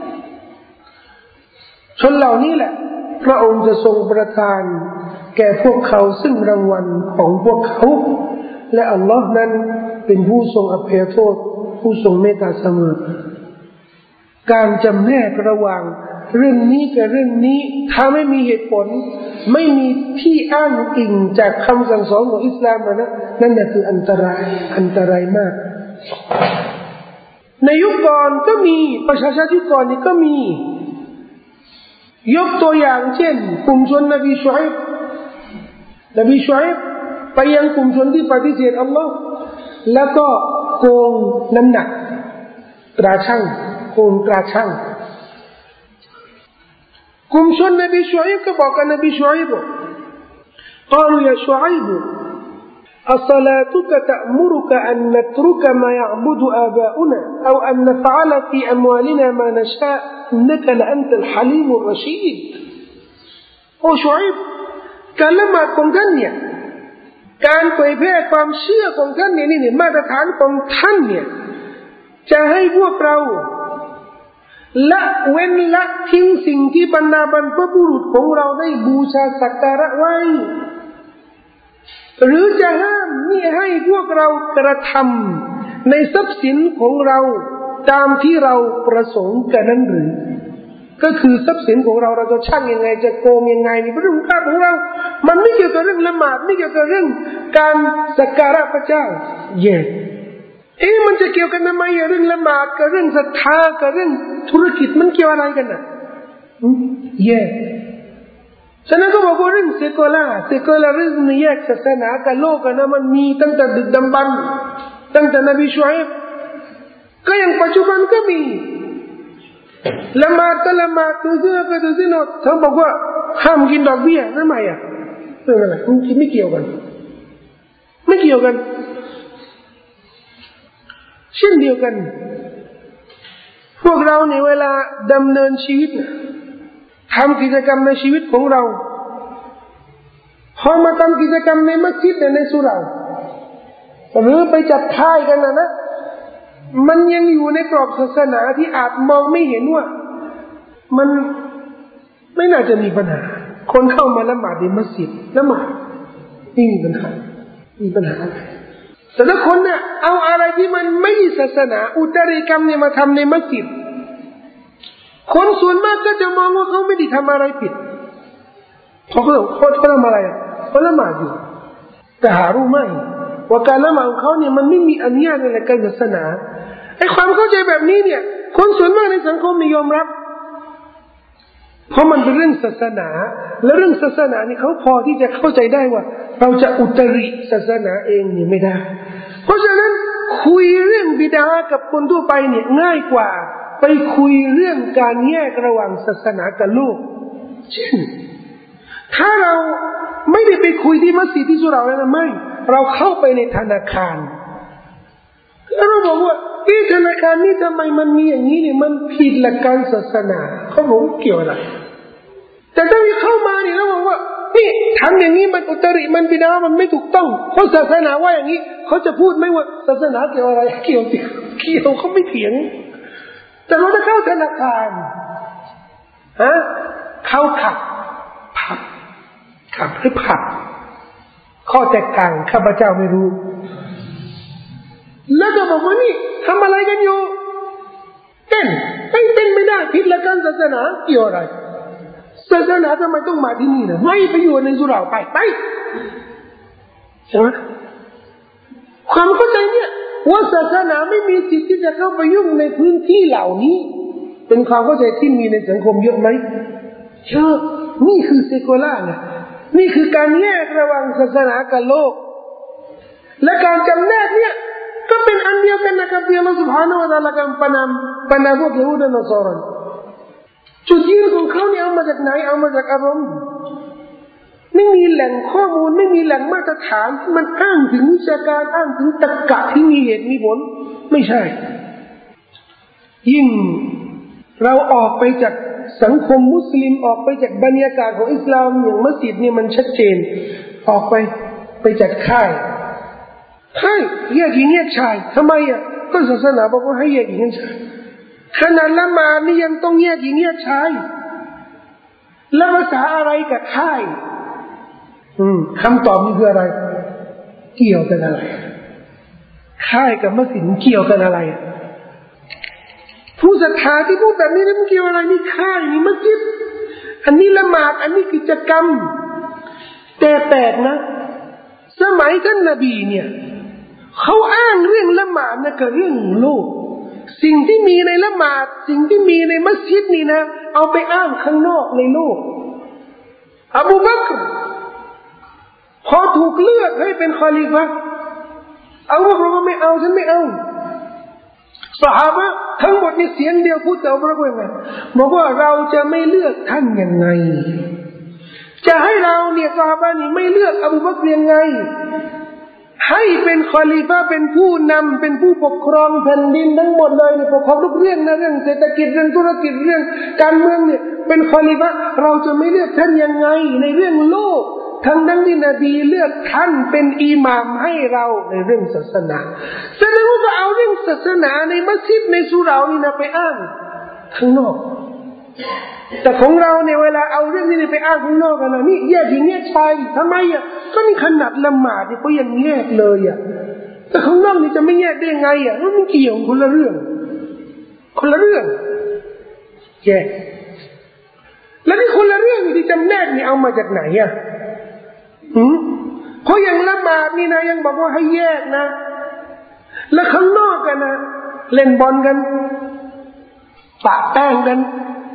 พระองค์จะทรงประทานแก่พวกเขาซึ่งรางวัลของพวกเขาและอัลลอฮ์นั้นเป็นผู้ทรงอภัยโทษผู้ทรงเมตตาเสมอการจำแนกระหว่างเรื่องนี้กับเรื่องนี้ถ้าไม่มีเหตุผลไม่มีที่อ้างอิงจากคำสั่งสอนของอิสลามนะนั่นแหละคืออันตรายมากในยุคก่อนก็มีประชาชนยุคก่อนนี่ก็มียกตัวอย่างเช่นกลุ่มชนนบีชูอับไปยังกลุ่มชนที่ปฏิเสธอัลลอฮ์แล้วก็โกงน้ำหนักตราชั่งโกงตราชั่งกลุ่มชนนบีชูอับก็บอกกับนบีชูอับقالوا يا شعيب أصلاتك تأمرك أن نترك ما يعبد آباؤنا أو أن نفعل في أموالنا ما نشاء إنك لأنت الحليم الرشيد โอ้ชูอับการละหมาดของท่านเนี่ยการเผยแพร่ความเชื่อของท่านเนี่ยนี่มาตรฐานของท่านเนี่ยจะให้พวกเราละเว้นละทิ้งสิ่งที่บรรดาบรรพบุรุษของเราได้บูชาสักการะไว้หรือจะห้ามมิให้พวกเรากระทำในทรัพย์สินของเราตามที่เราประสงค์กันนั้นหรือก็คือทรัพย์สินของเราจะชั่งยังไงจะโกงยังไงนี่เป็นเรื่องของเรามันไม่เกี่ยวกับเรื่องละหมาดไม่เกี่ยวกับเรื่องการสักการะพระเจ้ามันจะเกี่ยวกันทำไมเรื่องละหมาดกับเรื่องศรัทธากับเรื่องธุรกิจมันเกี่ยวอะไรกันน่ะฉะนั้นก็บอกว่าเรื่องเซโกลาริซึมแยกศาสนากับโลกนะมันมีตั้งแต่ดึกดำบรรพ์ตั้งแต่นบีชูอับก็ยังปัจจุบันก็มีละหมาดก็ละหมาดดูซิโนเขาบอกว่าห้ามกินดอกเบี้ยทำไมเรื่องอะไรมันไม่เกี่ยวกันเช่นเดียวกันพวกเราในเวลาดำเนินชีวิตทำกิจกรรมในชีวิตของเราพอมาทำกิจกรรมในมัสยิดในสุเหร่าหรือไปจัดค่ายกันนะมันยังอยู่ในกรอบศาสนาที่อาจมองไม่เห็นว่ามันไม่น่าจะมีปัญหาคนเข้ามาละหมาดในมัสยิดละหมาดไม่มีปัญหาแต่ถ้าคนเนี่ยเอาอะไรที่มันไม่ศาสนาอุตริกรรมเนี่ยมาทำในมัสยิดคนส่วนมากก็จะมองว่าเขาไม่ได้ทำอะไรผิดเขาทำอะไรเขาละหมาดอยู่แต่หารู้ไหมว่าการละหมาดของเขาเนี่ยมันไม่มีอนุญาตในการศาสนาไอ้ความเข้าใจแบบนี้เนี่ยคนส่วนมากในสังคมไม่ยอมรับเพราะมันเป็นเรื่องศาสนาและเรื่องศาสนานี่เขาพอที่จะเข้าใจได้ว่าเราจะอุตริศาสนาเองเนี่ยไม่ได้เพราะฉะนั้นคุยเรื่องบิดากับคนทั่วไปเนี่ยง่ายกว่าไปคุยเรื่องการแยกระหว่างศาสนากับโลกเช่นถ้าเราไม่ได้ไปคุยที่มัสยิดที่สุเหร่าแล้วนะไม่เราเข้าไปในธนาคารแล้วเราบอกว่าธนาคารนี่ทำไมมันมีอย่างนี้เนี่ยมันผิดหลักการศาสนาเขาบอกเกี่ยวอะไรแต่ถ้ามีเข้ามาเนี่ยแล้วบอกว่านี่ทำอย่างนี้มันอุตริมันบิดามันไม่ถูกต้องเพราะศาสนาว่าอย่างนี้เขาจะพูดไหมว่าศาสนาเกี่ยวอะไรเกี่ยวเขาไม่เถียงแต่เราจะเข้าธนาคารเข้าขับหรือผับข้อแตกต่างข้าพเจ้าไม่รู้แล้วก็บอกว่านี่ทำอะไรกันอยู่เต้นไม่ได้ผิดหลักการศาสนาเกี่ยวอะไรศาสนาทำไมต้องมาที่นี่นะไม่ไปอยู่ในสุเหร่าไปใช่ไหมความเข้าใจเนี่ยว่าศาสนาไม่มีสิทธิ์ที่จะเข้าไปยุ่งในพื้นที่เหล่านี้เป็นความเข้าใจที่มีในสังคมเยอะไหมเยอะนี่คือเซโกล่าไงนี่คือการแยกระหว่างศาสนากับโลกและการจำแนกเนี่ยก็เป็นอันเดียวกันนะครับที่อัลลอฮฺ سبحانه และ تعالى กำปนามพวกยิวและนัสรอนจุดยืนของเขาเนี่ยเอามาจากไหนเอามาจากอารมณ์ไม่มีแหล่งข้อมูลไม่มีแหล่งมาตรฐานที่มันอ้างถึงวิชาการอ้างถึงตรรกะที่มีเหตุมีผลไม่ใช่ยิ่งเราออกไปจากสังคมมุสลิมออกไปจากบรรยากาศของอิสลามอย่างมัสยิดเนี่ยมันชัดเจนออกไปจากค่ายแยกหญิงแยกชายทำไมอ่ะก็ศาสนาบอกว่าให้แยกหญิงแยกชายขนาดละหมาดนี่ยังต้องแยกหญิงแยกชายแล้วภาษาอะไรกับค่ายคำตอบนี่คืออะไรเกี่ยวกันอะไรค่ายกับมัสยิดเกี่ยวกันอะไรผู้ศรัทธาที่พูดแบบนี้มันเกี่ยวอะไรนี่ค่ายนี่มัสยิดอันนี้ละหมาดอันนี้กิจกรรมแต่แปลกนะสมัยท่านนบีเนี่ยเขาอ้างเรื่องละหมาดนะกับเรื่องโลกสิ่งที่มีในละหมาดสิ่งที่มีในมัสยิดนี่นะเอาไปอ้างข้างนอกในโลกอบูบักรพอถูกเลือกให้เป็นคอลิฟะห์อบูบักรก็ไม่เอาฉันไม่เอาซอฮาบะห์ทั้งหมดนี่เสียงเดียวพูดแต่อบูบักรว่าไงบอกว่าเราจะไม่เลือกท่านยังไงจะให้เราเนี่ยซอฮาบะห์นี่ไม่เลือกอบูบักรยังไงให้เป็นคอลิฟะห์เป็นผู้นำเป็นผู้ปกครองแผ่นดินทั้งหมดเลยเนี่ยปกครองทุกเรื่องนะเรื่องเศรษฐกิจเรื่องธุรกิจเรื่องการเมืองเนี่ยเป็นคอลิฟะห์เราจะไม่เลือกท่านยังไงในเรื่องโลกทั้งที่นบีเลือกท่านเป็นอิหม่ามให้เราในเรื่องศาสนาแสดงว่าก็เอาเรื่องศาสนาในมัสยิดในสุเรานี่นะไปอ้างข้างนอกแต่ของเราเนี่ยเวลาเอาเรื่องนี้ไปอ้างข้างนอกกันนะนี่แยกหญิงแยกชายทำไมอ่ะก็นี่ขนาดละหมาดนี่เขายังแยกเลยอ่ะแต่ข้างนอกนี่จะไม่แยกได้ยังไงอ่ะมันเกี่ยวคนละเรื่องแยกแล้วนี่คนละเรื่องที่จำแนกนี่เอามาจากไหนอ่ะเพราะอย่างละหมาดนี่นะยังบอกว่าให้แยกนะแล้วข้างนอกกันนะเล่นบอลกันปะแป้งกัน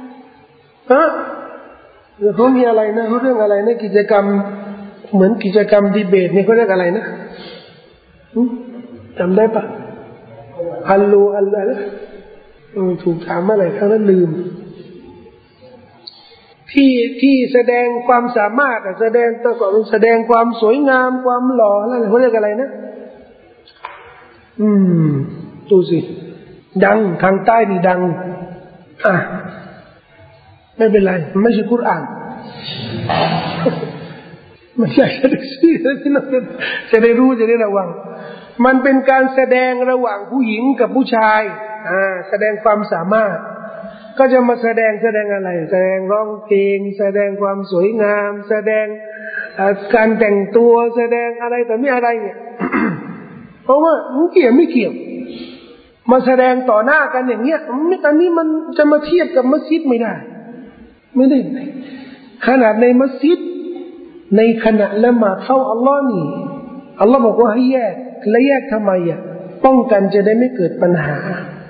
เขามีอะไรนะเรื่องอะไรนะกิจกรรมเหมือนกิจกรรมดีเบตนี่เขาเรียกอะไรนะจำได้ปะฮัลโหลอะไรนะถูกถามอะไรครั้งนั้นลืมที่แสดงความสามารถแสดงตัวก่อนแสดงความสวยงามความหล่ออะไรเขาเรียกอะไรนะดูสิดังทางใต้นี่ดังไม่เป็นไรไม่ใช่กุรอานไม่ใช่ที่เราจะได้รู้จะได้ระวังมันเป็นการแสดงระหว่างผู้หญิงกับผู้ชายแสดงความสามารถก็จะมาแสดงอะไรแสดงร้องเพลงแสดงความสวยงามแสดงการแต่งตัวแสดงอะไรแต่ไม่อะไรเนี่ย เพราะว่าไม่เกี่ยวมาแสดงต่อหน้ากันอย่างเงี้ยตอนนี้มันจะมาเทียบกับมัสยิดไม่ได้ขนาดในมัสยิดในขณะละหมาดเข้าอัลลอฮ์นี่อัลลอฮ์บอกว่าให้แยกและแยกทำไมอ่ะป้องกันจะได้ไม่เกิดปัญหา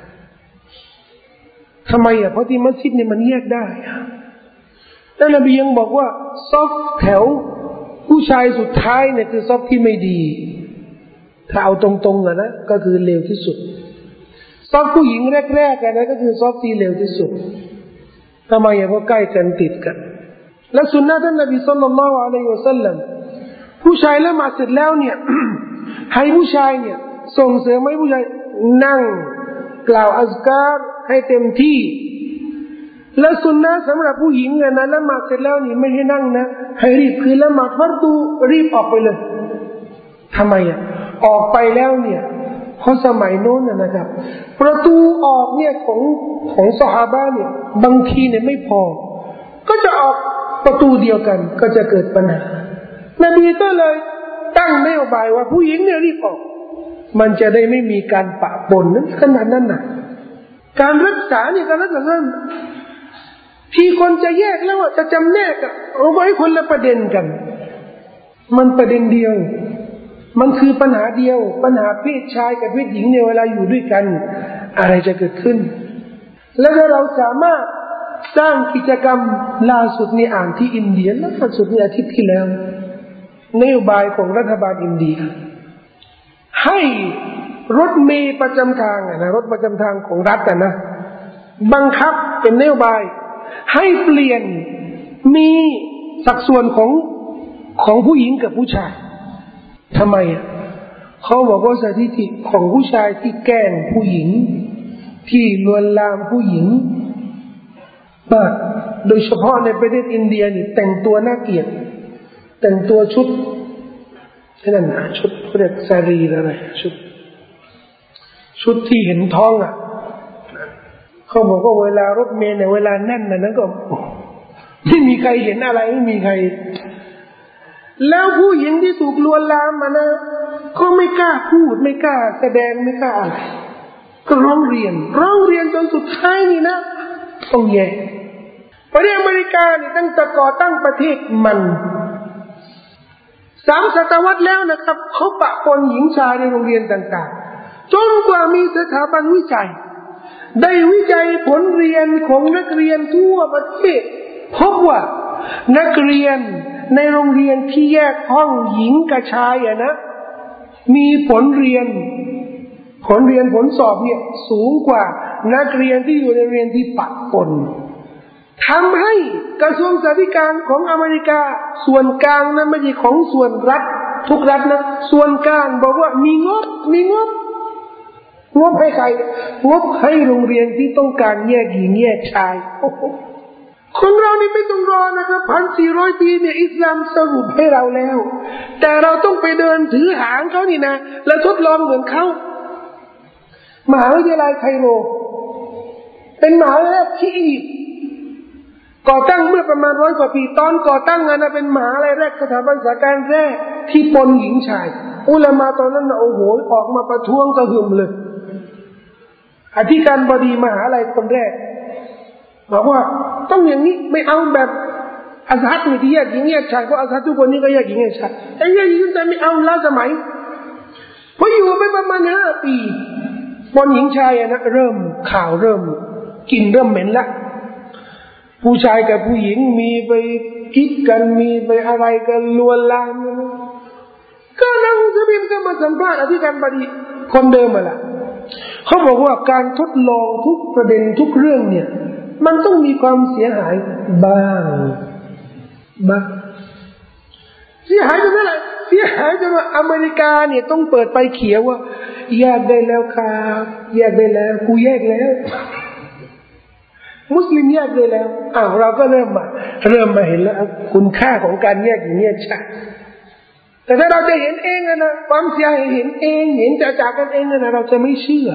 ทำไมอ่ะเพราะที่มัสยิดเนี่ยมันแยกได้แล้วนบียังบอกว่าซอฟแถวผู้ชายสุดท้ายเนี่ยคือซอฟที่ไม่ดีถ้าเอาตรงๆนะก็คือเลวที่สุดซอฟผู้หญิงแรกๆกันนะก็คือซอฟที่เลวที่สุดทำไมอ่ะเพราะใกล้กันติดกันและสุนนะท่านนบีศ็อลลัลลอฮุอะลัยฮิวะซัลลัมผู้ชายละหมาดเสร็จแล้วเนี่ย ให้ผู้ชายเนี่ยส่งเสริมให้ผู้ชายนั่งกล่าวอัซการให้เต็มที่และสุนนะสำหรับผู้หญิงเนี่ยนะละหมาดเสร็จแล้วนี่ไม่ให้นั่งนะให้รีบคือละหมาดฟัรดูรีบออกไปเลยทำไมอ่ะออกไปแล้วเนี่ยเพราะสมัยโน้นนะครับประตูออกเนี่ยของซอฮาบะห์เนี่ยบางทีเนี่ยไม่พอก็จะออกประตูเดียวกันก็จะเกิดปัญหานบีก็เลยตั้งนโยบายว่าผู้หญิงเนี่ยรีบออกมันจะได้ไม่มีการปะปนนั้นขนาดนั้นน่ะการรักษาเนี่ยการรักษาที่คนจะแยกแล้วว่าจะจำแนกกันเอาไว้คนละประเด็นกันมันประเด็นเดียวมันคือปัญหาเดียวปัญหาเพศชายกับเพศหญิงเนี่ยเวลาอยู่ด้วยกันอะไรจะเกิดขึ้นแล้วถ้าเราสามารถสร้างกิจกรรมล่าสุดนี่อ่านที่อินเดียล่าสุดนี่อาทิตย์ที่แล้วนโยบายของรัฐบาลอินเดียให้รถเมล์ประจำทางนะรถประจำทางของรัฐนะบังคับเป็นนโยบายให้เปลี่ยนมีสัดส่วนของผู้หญิงกับผู้ชายทำไมเขาบอกว่าสถิติของผู้ชายที่แกล้งผู้หญิงที่ลวนลามผู้หญิงมากโดยเฉพาะในประเทศอินเดียนี่แต่งตัวน่าเกลียดแต่งตัวชุดนั่นนะชุดเรียกสารีอะไรชุดที่เห็นท้องเขาบอกว่าเวลารถเมล์เนี่ยเวลาแน่นนั้นก็ไม่มีใครเห็นอะไรไม่มีใครแล้วผู้หญิงที่ถูกลวนลามมานะก็ไม่กล้าพูดไม่กล้าแสดงไม่กล้าอะไรก็ร้องเรียนจนสุดท้ายนี่นะต้องแย่ประเทศอเมริกานี่ตั้งแต่ก่อตั้งประเทศมัน3 ศตวรรษแล้วนะครับเขาปะปนหญิงชายในโรงเรียนต่างๆจนกว่ามีสถาบันวิจัยได้วิจัยผลเรียนของนักเรียนทั่วประเทศพบว่านักเรียนในโรงเรียนที่แยกห้องหญิงกับชายนะมีผลสอบเนี่ยสูงกว่านักเรียนที่อยู่ในโรงเรียนที่ปะปนทำให้กระทรวงศึกษาธิการของอเมริกาส่วนกลางนะไม่ใช่ของส่วนรัฐทุกรัฐนะส่วนกลางบอกว่ามีงบให้ใครงบให้โรงเรียนที่ต้องการแยกหญิงแยกชายคนเรานี่ไม่ต้องรอนะครับ1,400 ปีเนี่ยอิสลามสรุปให้เราแล้วแต่เราต้องไปเดินถือหางเขานี่นะแล้วทดลองเหมือนเขามหาวิทยาลัยไคโรเป็นมหาวิทยาลัยที่อียิปต์ก่อตั้งเมื่อประมาณ100 กว่าปีตอนก่อตั้งนะเป็นมหาวิทยาลัยแรกสถาบันศึกษาการแรกที่ปนหญิงชายอุลามะตอนนั้นโอ้โหออกมาประท้วงกระหึ่มเลยอธิการบดีมหาวิทยาลัยคนแรกบอกว่าต้องอย่างนี้ไม่เอาแบบอาซาดที่แยกหญิงแยกชายเพราะอาซาดทุกคนนี้ก็แยกหญิงแยกชายแต่แยกหญิงแต่ไม่เอาล้าสมัยพออยู่ไปประมาณ5 ปีบนหญิงชายนะเริ่มข่าวเริ่มกลิ่นเริ่มเหม็นละผู้ชายกับผู้หญิงมีไปกิ๊กกันมีไปอะไรกันลวนลามก็นั่งจะพิมพ์ก็มาสัมภาษณ์อธิการบดีคนเดิมมาละเขาบอกว่าการทดลองทุกประเด็นทุกเรื่องเนี่ยมันต้องมีความเสียหายบ้างเสียหายจนอะไรเสียหายจนว่าอเมริกาเนี่ยต้องเปิดไปเขียวว่าแยกได้แล้วครับแยกได้แล้วกูแยกแล้วมุสลิมแยกได้แล้วเราก็เริ่มมาเห็นแล้วคุณค่าของการแยกอย่างนี้ใช่แต่ถ้าเราจะเห็นเองนะความเสียหายเห็นเองเห็นจากกันเองนะเราจะไม่เชื่อ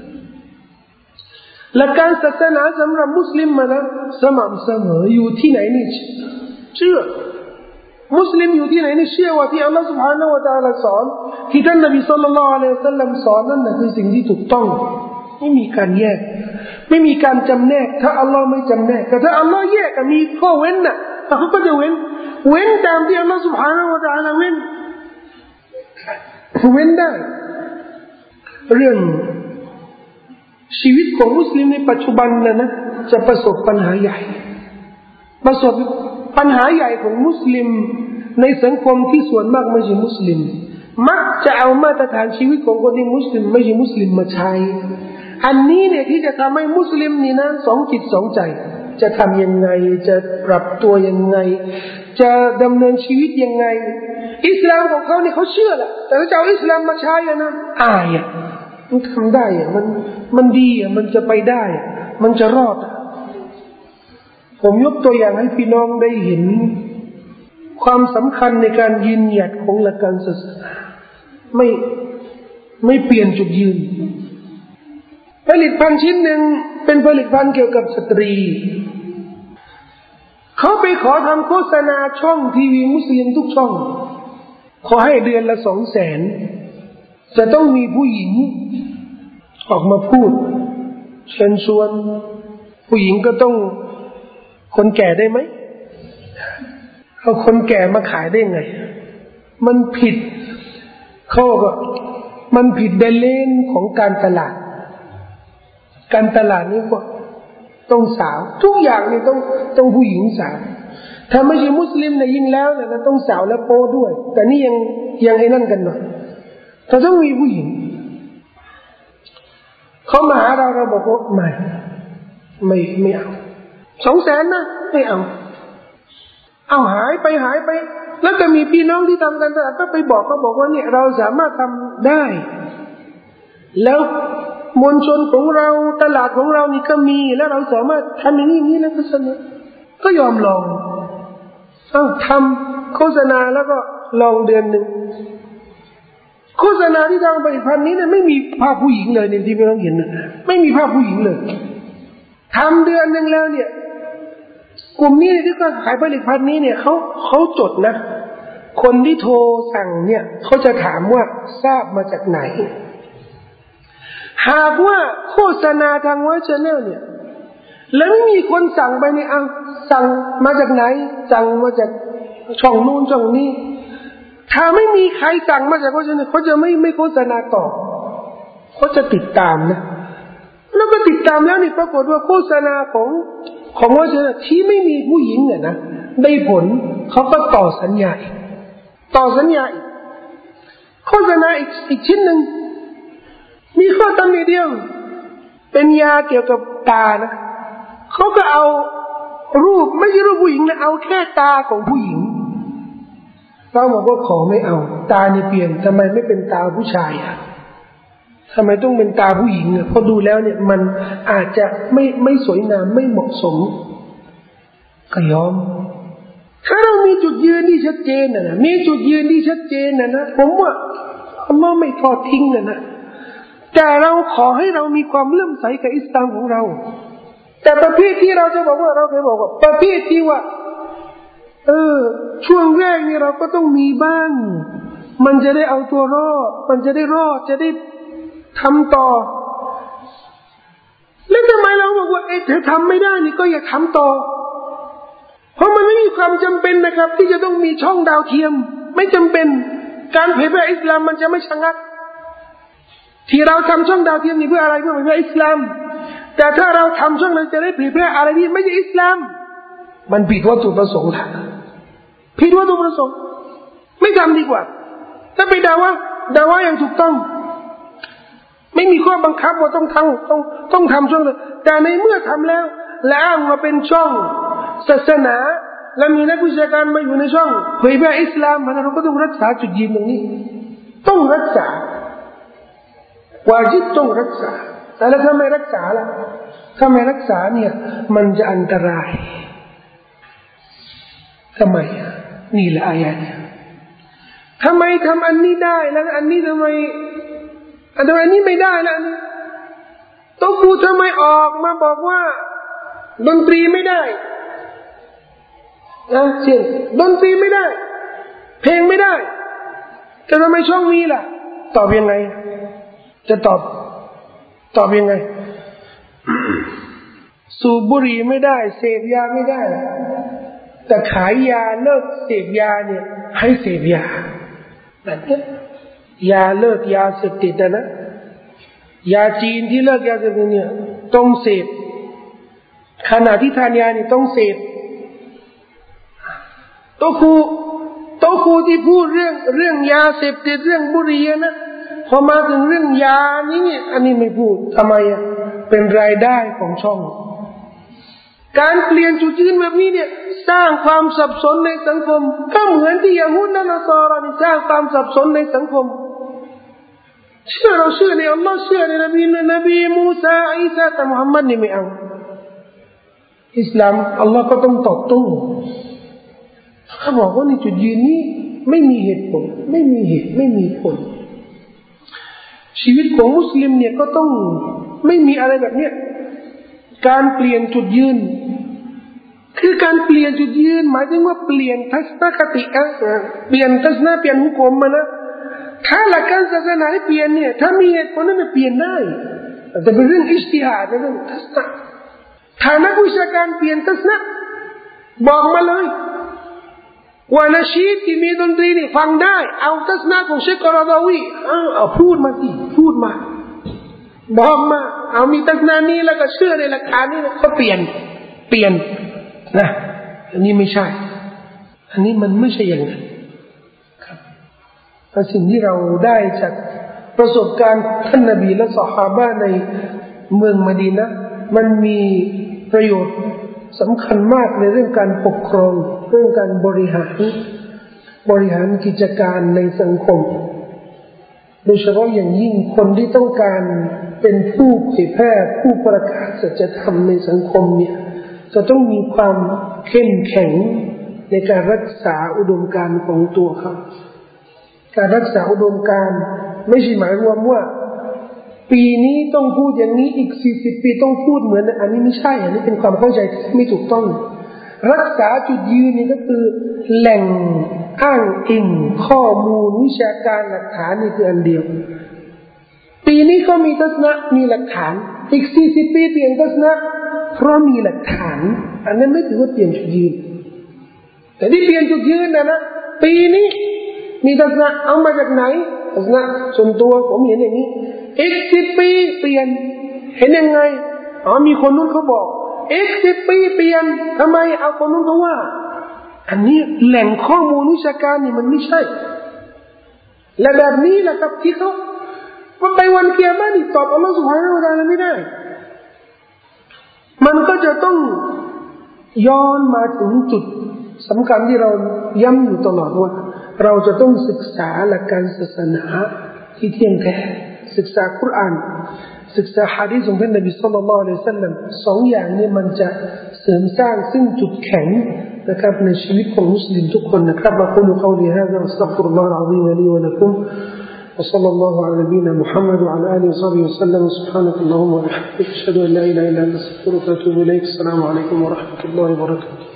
หลักการศาสนาสำหรับมุสลิมนะสม่ำเสมออยู่ที่ไหนนี่เชื่อมุสลิมอยู่ที่ไหนนี่เชื่อว่าที่อัลลอฮฺ سبحانه และ تعالى สอนที่ท่านนบีศ็อลลัลลอฮุอะลัยฮิวะซัลลัมสอนนั่นน่ะคือสิ่งที่ถูกต้องไม่มีการแยกไม่มีการจำแนกถ้าอัลลอฮ์ไม่จำแนกแต่ถ้าอัลลอฮ์แยกมีข้อเว้นน่ะเขาก็จะเว้นตามที่อัลลอฮ์ سبحانه และ تعالى เว้นได้เรื่องชีวิตของมุสลิมในปัจจุบันนะจะประสบปัญหาใหญ่ของมุสลิมในสังคมที่ส่วนมากไม่ใช่มุสลิมมักจะเอามาตรฐานชีวิตของคนที่มุสลิมไม่ใช่มุสลิมมาใช้อันนี้เนี่ยที่จะทำให้มุสลิมนี่นะสองจิตสองใจจะทำยังไงจะปรับตัวยังไงจะดำเนินชีวิตยังไงอิสลามของเขาเนี่ยเขาเชื่อแหละแต่ถ้าจะเอาอิสลามมาใช้นะมันทำได้มันดีมันจะไปได้มันจะรอดผมยกตัวอย่างให้พี่น้องได้เห็นความสำคัญในการยืนหยัดของหลักการศาสนาไม่เปลี่ยนจุดยืนผลิตภัณฑ์ชิ้นหนึ่งเป็นผลิตภัณฑ์เกี่ยวกับสตรีเขาไปขอทำโฆษณาช่องทีวีมุสลิมทุกช่องขอให้เดือนละ200,000จะต้องมีผู้หญิงออกมาพูดเชิญชวนผู้หญิงก็ต้องคนแก่ได้ไหมเอาคนแก่มาขายได้ไงมันผิดเขาก็มันผิดเดเลนของการตลาดนี่ก็ต้องสาวทุกอย่างนี่ต้องผู้หญิงสาวถ้าไม่ใช่มุสลิมเนี่ยยิ่งแล้วเนี่ยต้องสาวและโป้ด้วยแต่นี่ยังไอ้นั่นกันหน่อยแต่ต้องมีผู้หญิงเขามาหาเราบอกว่าไม่เอา200,000นะไม่เอาหายไปแล้วก็มีพี่น้องที่ทำกันตลาดก็ไปบอกเขาบอกว่าเนี่ยเราสามารถทำได้แล้วมวลชนของเราตลาดของเรานี่ก็มีแล้วเราสามารถทำอย่างนี้แล้วก็เสนอก็ยอมลองทำโฆษณาแล้วก็ลองเดือนหนึ่งโฆษณาที่ทำผลิตภัณฑ์นี้เนี่ยไม่มีภาพผู้หญิงเลยเนี่ยที่พี่น้องเห็นนะไม่มีภาพผู้หญิงเลยทำเดือนหนึ่งแล้วเนี่ยกลุ่มนี้ที่ก็ขายผลิตภัณฑ์นี้เนี่ยเขาจดนะคนที่โทรสั่งเนี่ยเขาจะถามว่าทราบมาจากไหนหากว่าโฆษณาทางเว็บไซต์เนี่ยแล้วไม่มีคนสั่งไปเนี่ยสั่งมาจากไหนสั่งมาจากช่องนู้นช่องนี้ถ้าไม่มีใครสั่งมาจากเว็บไซต์เขาจะไม่โฆษณาต่อเขาจะติดตามนะแล้วก็ติดตามแล้วนี่ปรากฏว่าโฆษณาของเว็บไซต์ที่ไม่มีผู้หญิงเนี่ยนะได้ผลเขาก็ต่อสัญญาอีกโฆษณาอีกชิ้นหนึ่งมีข้อตำหนิเดียวเป็นยาเกี่ยวกับตานะเขาก็เอารูปไม่ใช่รูปผู้หญิงนะเอาแค่ตาของผู้หญิงเราบอกว่าขอไม่เอาตานี่เปลี่ยนทำไมไม่เป็นตาผู้ชายทำไมต้องเป็นตาผู้หญิงเพราะดูแล้วเนี่ยมันอาจจะไม่สวยงามไม่เหมาะสมก็ยอมถ้าเรามีจุดยืนที่ชัดเจนนะมีจุดยืนที่ชัดเจนนะผมว่าอัลลอฮ์ไม่ทอดทิ้งนะแต่เราขอให้เรามีความเลื่อมใสกับอิสลามของเราแต่ประเภทที่เราจะบอกว่าเราเคยบอกว่าประเภทที่ว่าช่วงแรกนี่เราก็ต้องมีบ้างมันจะได้เอาตัวรอดมันจะได้รอดจะได้ทำต่อแล้วทำไมเราบอกว่าเธอทำไม่ได้นี่ก็อย่าทำต่อเพราะมันไม่มีความจำเป็นนะครับที่จะต้องมีช่องดาวเทียมไม่จำเป็นการเผยแพร่อิสลามมันจะไม่ชะงักที่เราทำช่องดาวเทียมนี่เพื่ออะไรเพื่อเผยแพร่อิสลามแต่ถ้าเราทำช่องนั้นจะได้เผยแพร่อะไรที่ไม่ใช่อิสลามมันผิดวัตถุประสงค์ละผิดวัตถุประสงค์ไม่ทำดีกว่าถ้าไปด่าว่าอย่างถูกต้องไม่มีข้อบังคับว่าต้องทำช่องนั้นแต่ในเมื่อทำแล้วและอ้างว่าเป็นช่องศาสนาและมีนักวิชาการมาอยู่ในช่องเผยแพร่อิสลามมันเราก็ต้องรักษาจุดยืนตรงนี้ต้องรักษาวาญิบต้องรักษาแต่ถ้าไม่รักษาล่ะถ้าไม่รักษาเนี่ยมันจะอันตรายทำไมนี่แหละอายะห์เนี่ยทำไมทำอันนี้ได้แล้วอันนี้ทำไมอันนี้ไม่ได้แล้วต้องพูดทำไมออกมาบอกว่าดนตรีไม่ได้เช่นดนตรีไม่ได้เพลงไม่ได้แต่ทำไมช่องมีล่ะตอบยังไงจะตอบยังไงสูบบุหรี่ไม่ได้เสพยาไม่ได้แต่ขายยาเลิกเสพยาเนี่ยให้เสพยาแบบนี้ยาเลิกยาเสพติดนะยาจีนที่เลิกยาเสพติดเนี่ยต้องเสพขณะที่ทานยานี่ต้องเสพโต๊ะครูที่พูดเรื่องยาเสพติดเรื่องบุหรี่นะพอมาถึงเรื่องยานี้เนี่ยอันนี้ไม่พูดทำไมเป็นรายได้ของช่องการเปลี่ยนจุดยืนแบบนี้เนี่ยสร้างความสับสนในสังคมก็เหมือนที่ยะฮูดและนัสรอนี่สร้างความสับสนในสังคมเราเชื่อในอัลลอฮ์เชื่อในนบีมูซาอีสาแต่มุฮัมมัดนี่ไม่เอาอิสลามอัลลอฮ์ก็ต้องตอบโต้เขาบอกว่าในจุดยืนนี้ไม่มีเหตุผลไม่มีเหตุไม่มีผลชีวิตของมุสลิมเนี่ยก็ต้องไม่มีอะไรแบบเนี้ยการเปลี่ยนจุดยืนคือการเปลี่ยนจุดยืนหมายถึงว่าเปลี่ยนทัศนคติเปลี่ยนทัศนะเปลี่ยนหุกมมานะถ้าหลักการศาสนาให้เปลี่ยนเนี่ยถ้ามีเหตุผลนั้นเปลี่ยนได้แต่เป็นเรื่องอิจติฮาดเรื่องทัศนะถ้านักวิชาการเปลี่ยนทัศนะบอกมาเลยว่านาชีดที่มีดนตรีนี่ฟังได้เอาทัศนะของเชคกอรอดาวีเอาพูดมาสิพูดมาบอกมาเอามีทัศนะนี้แล้วก็เชื่อในหลักฐานนี้ก็เปลี่ยนนะอันนี้ไม่ใช่อันนี้มันไม่ใช่อย่างนั้นครับแต่สิ่งที่เราได้จากประสบการณ์ท่านนบีและซอฮาบะห์ในเมืองมะดีนะห์มันมีประโยชน์สำคัญมากในเรื่องการปกครองเรื่องการบริหารกิจการในสังคมโดยเฉพาะอย่างยิ่งคนที่ต้องการเป็นผู้เผยแพร่ผู้ประกาศสัจธรรมในสังคมเนี่ยจะต้องมีความเข้มแข็งในการรักษาอุดมการณ์ของตัวเขาการรักษาอุดมการณ์ไม่ใช่หมายรวมว่าปีนี้ต้องพูดอย่างนี้อีก40 ปีต้องพูดเหมือนอันนี้ไม่ใช่อันนี้เป็นความเข้าใจที่ไม่ถูกต้องรักษาจุดยืนนี่ก็คือแหล่งอ้างอิงข้อมูลวิชาการหลักฐานนี่คืออันเดียวปีนี้ก็มีทัศนะมีหลักฐานอีก40 ปีเปลี่ยนทัศนะเพราะมีหลักฐานอันนั้นไม่ถือว่าเปลี่ยนจุดยืนแต่ที่เปลี่ยนจุดยืนนะปีนี้มีทัศนะเอามาจากไหนทัศนะส่วนตัวผมเห็นอย่างนี้อีก10 ปีเปลี่ยนเห็นยังไงมีคนนู้นเขาบอกอีก10 ปีเปลี่ยนทำไมเอาคนนู้นเขาว่าอันนี้แหล่งข้อมูลวิชาการนี่มันไม่ใช่และแบบนี้แหละครับที่เขาไปวันเกียรตินี่ตอบอัลลอฮฺซุบฮานะฮูวะตะอาลาไม่ได้มันก็จะต้องย้อนมาถึงจุดสำคัญที่เราย้ำอยู่ตลอดว่าเราจะต้องศึกษาหลักการศาสนาที่เที่ยงแท้ศึกษาคุรอานศึกษาหะดีษของท่านนบีศ็อลลัลลอฮุอะลัยฮิวะซัลลัมสองอย่างนี้มันจะเสริมสร้างซึ่งจุดแข็งนะครับในชีวิตของมุสลิมทุกคนนะครับเราควรกล่าวนี้ฮะอัสตัฆฟิรุลลอฮุอะซีมลีวะละกุมوصلى الله على نبينا محمد وعلى آله وصحبه وسلم سبحانك اللهم وبحمدك أشهد أن لا إله إلا أنت أستغفرك وأتوب إليك السلام عليكم ورحمة الله وبركاته